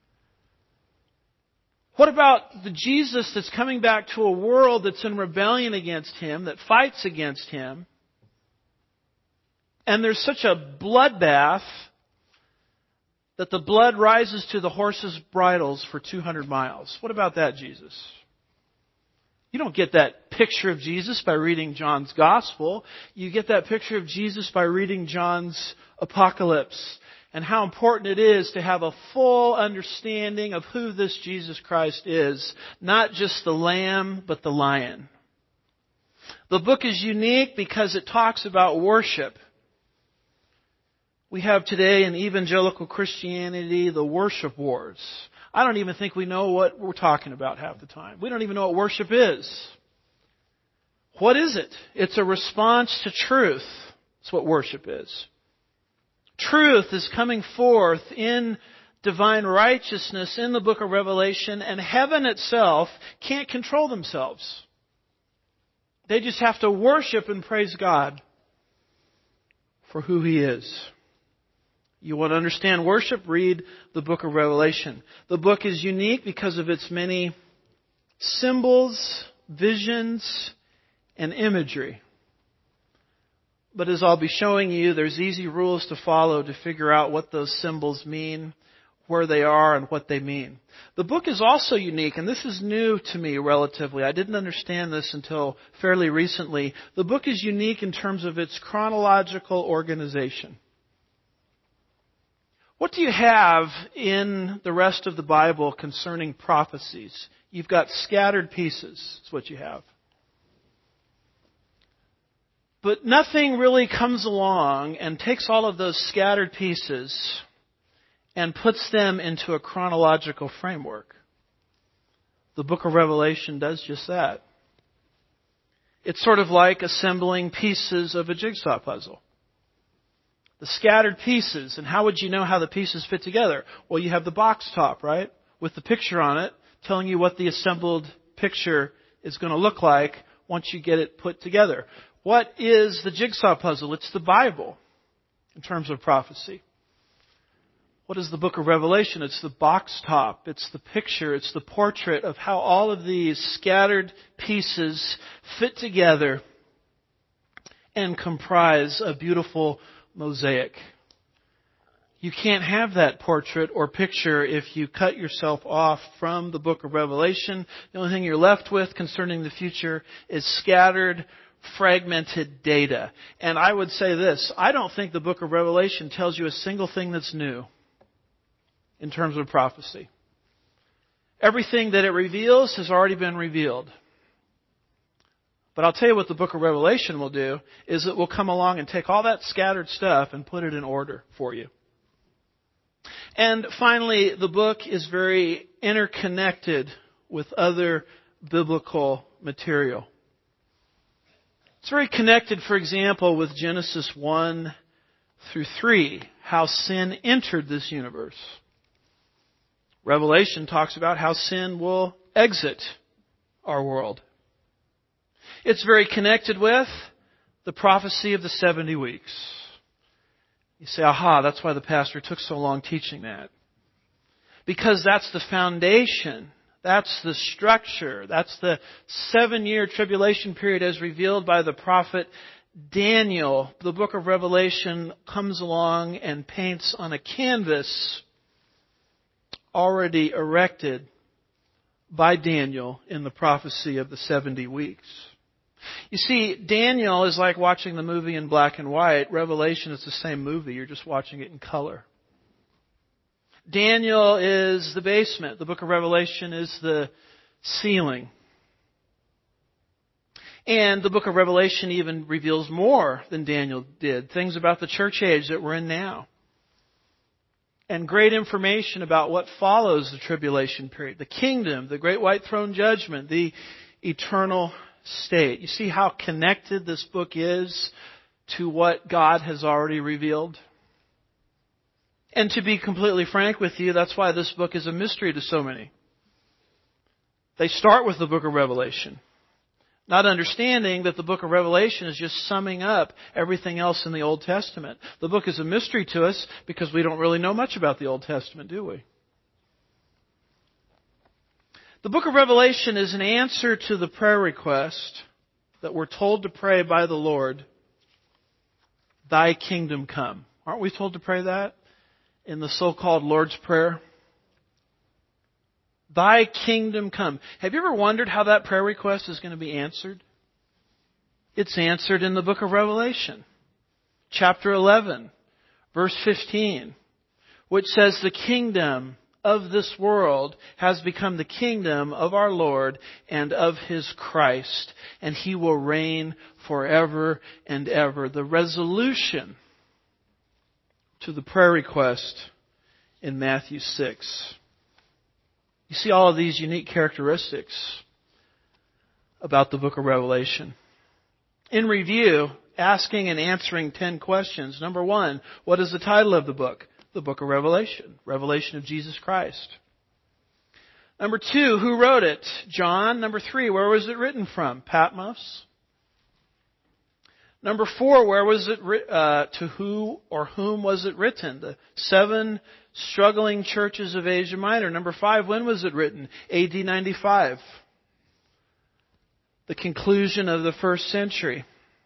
What about the Jesus that's coming back to a world that's in rebellion against Him, that fights against Him? And there's such a bloodbath that the blood rises to the horses' bridles for two hundred miles. What about that Jesus? You don't get that picture of Jesus by reading John's Gospel. You get that picture of Jesus by reading John's Apocalypse. And how important it is to have a full understanding of who this Jesus Christ is. Not just the Lamb, but the Lion. The book is unique because it talks about worship. We have today in evangelical Christianity the worship wars. I don't even think we know what we're talking about half the time. We don't even know what worship is. What is it? It's a response to truth. That's what worship is. Truth is coming forth in divine righteousness in the book of Revelation, and heaven itself can't control themselves. They just have to worship and praise God for who He is. You want to understand worship? Read the book of Revelation. The book is unique because of its many symbols, visions, and imagery. But as I'll be showing you, there's easy rules to follow to figure out what those symbols mean, where they are, and what they mean. The book is also unique, and this is new to me relatively. I didn't understand this until fairly recently. The book is unique in terms of its chronological organization. What do you have in the rest of the Bible concerning prophecies? You've got scattered pieces. That's what you have. But nothing really comes along and takes all of those scattered pieces and puts them into a chronological framework. The book of Revelation does just that. It's sort of like assembling pieces of a jigsaw puzzle. The scattered pieces, and how would you know how the pieces fit together? Well, you have the box top, right? With the picture on it, telling you what the assembled picture is going to look like once you get it put together. What is the jigsaw puzzle? It's the Bible in terms of prophecy. What is the book of Revelation? It's the box top. It's the picture. It's the portrait of how all of these scattered pieces fit together and comprise a beautiful mosaic. You can't have that portrait or picture if you cut yourself off from the book of Revelation. The only thing you're left with concerning the future is scattered, fragmented data. And I would say this, I don't think the book of Revelation tells you a single thing that's new in terms of prophecy. Everything that it reveals has already been revealed. But I'll tell you what the book of Revelation will do, is it will come along and take all that scattered stuff and put it in order for you. And finally, the book is very interconnected with other biblical material. It's very connected, for example, with Genesis one through three, how sin entered this universe. Revelation talks about how sin will exit our world. It's very connected with the prophecy of the seventy weeks. You say, aha, that's why the pastor took so long teaching that. Because that's the foundation. That's the structure. That's the seven-year tribulation period as revealed by the prophet Daniel. The book of Revelation comes along and paints on a canvas already erected by Daniel in the prophecy of the seventy weeks. You see, Daniel is like watching the movie in black and white. Revelation is the same movie. You're just watching it in color. Daniel is the basement. The book of Revelation is the ceiling. And the book of Revelation even reveals more than Daniel did. Things about the church age that we're in now. And great information about what follows the tribulation period. The kingdom, the great white throne judgment, the eternal state. You see how connected this book is to what God has already revealed? And to be completely frank with you, that's why this book is a mystery to so many. They start with the book of Revelation, not understanding that the book of Revelation is just summing up everything else in the Old Testament. The book is a mystery to us because we don't really know much about the Old Testament, do we? The book of Revelation is an answer to the prayer request that we're told to pray by the Lord, Thy kingdom come. Aren't we told to pray that in the so-called Lord's Prayer? Thy kingdom come. Have you ever wondered how that prayer request is going to be answered? It's answered in the book of Revelation, chapter eleven, verse fifteen, which says, the kingdom of this world has become the kingdom of our Lord and of His Christ, and He will reign forever and ever. The resolution to the prayer request in Matthew six. You see all of these unique characteristics about the book of Revelation. In review, asking and answering ten questions. Number one, what is the title of the book? The book of Revelation. Revelation of Jesus Christ. Number two, who wrote it? John. Number three, where was it written from? Patmos. Number four, where was it written? Uh, to who or whom was it written? The seven struggling churches of Asia Minor. Number five, when was it written? A D ninety-five. The conclusion of the first century.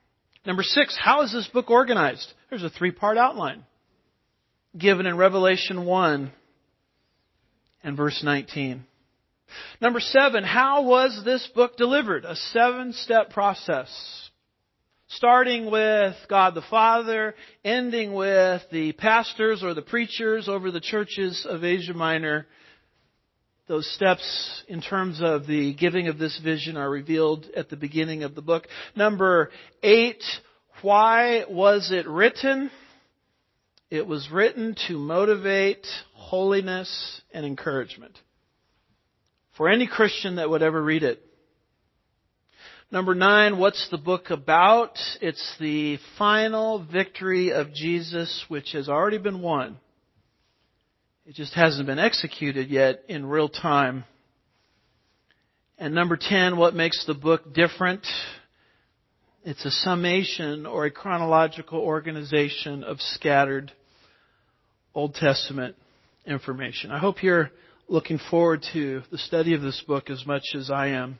Number six, how is this book organized? There's a three-part outline given in Revelation one and verse nineteen. Number seven, how was this book delivered? A seven-step process. Starting with God the Father, ending with the pastors or the preachers over the churches of Asia Minor. Those steps in terms of the giving of this vision are revealed at the beginning of the book. Number eight, why was it written? It was written to motivate holiness and encouragement for any Christian that would ever read it. Number nine, what's the book about? It's the final victory of Jesus, which has already been won. It just hasn't been executed yet in real time. And number ten, what makes the book different? It's a summation or a chronological organization of scattered Old Testament information. I hope you're looking forward to the study of this book as much as I am.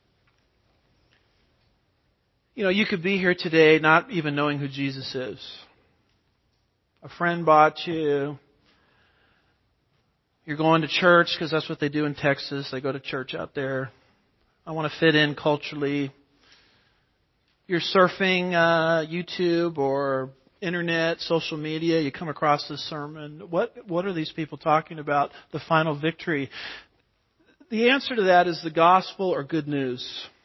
You know, you could be here today not even knowing who Jesus is. A friend bought you. You're going to church because that's what they do in Texas. They go to church out there. I want to fit in culturally. You're surfing uh, YouTube or internet, social media. You come across this sermon. What what are these people talking about? The final victory. The answer to that is the gospel or good news.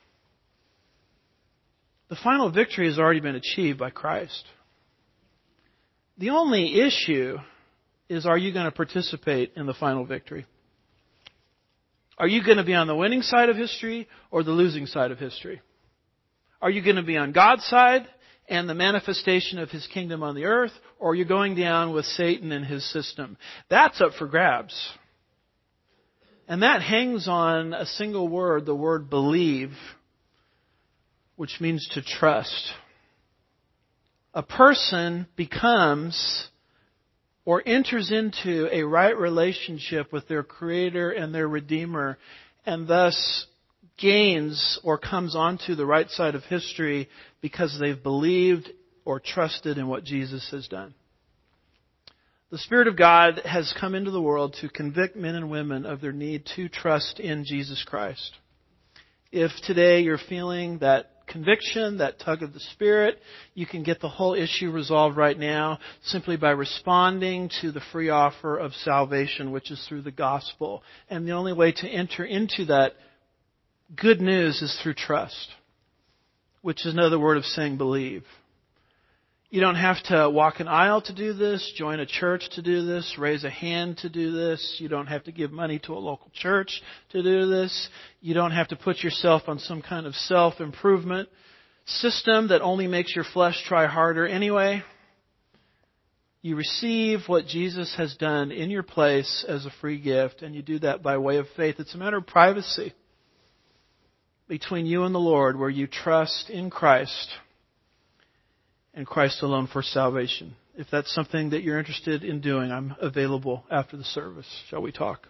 The final victory has already been achieved by Christ. The only issue is, are you going to participate in the final victory? Are you going to be on the winning side of history or the losing side of history? Are you going to be on God's side and the manifestation of His kingdom on the earth, or are you going down with Satan and his system? That's up for grabs. And that hangs on a single word, the word believe, which means to trust. A person becomes or enters into a right relationship with their Creator and their Redeemer, and thus gains or comes onto the right side of history because they've believed or trusted in what Jesus has done. The Spirit of God has come into the world to convict men and women of their need to trust in Jesus Christ. If today you're feeling that conviction, that tug of the Spirit, you can get the whole issue resolved right now simply by responding to the free offer of salvation, which is through the gospel. And the only way to enter into that good news is through trust, which is another word of saying believe. You don't have to walk an aisle to do this, join a church to do this, raise a hand to do this. You don't have to give money to a local church to do this. You don't have to put yourself on some kind of self-improvement system that only makes your flesh try harder anyway. You receive what Jesus has done in your place as a free gift, and you do that by way of faith. It's a matter of privacy between you and the Lord, where you trust in Christ and Christ alone for salvation. If that's something that you're interested in doing, I'm available after the service. Shall we talk?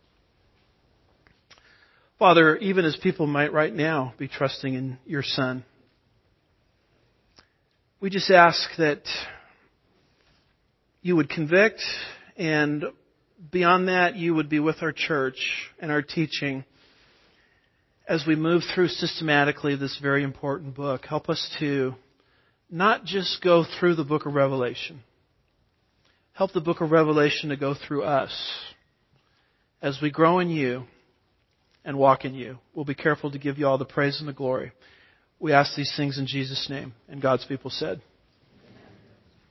Father, even as people might right now be trusting in your Son, we just ask that you would convict, and beyond that, you would be with our church and our teaching as we move through systematically this very important book. Help us to not just go through the book of Revelation. Help the book of Revelation to go through us as we grow in you and walk in you. We'll be careful to give you all the praise and the glory. We ask these things in Jesus' name. And God's people said,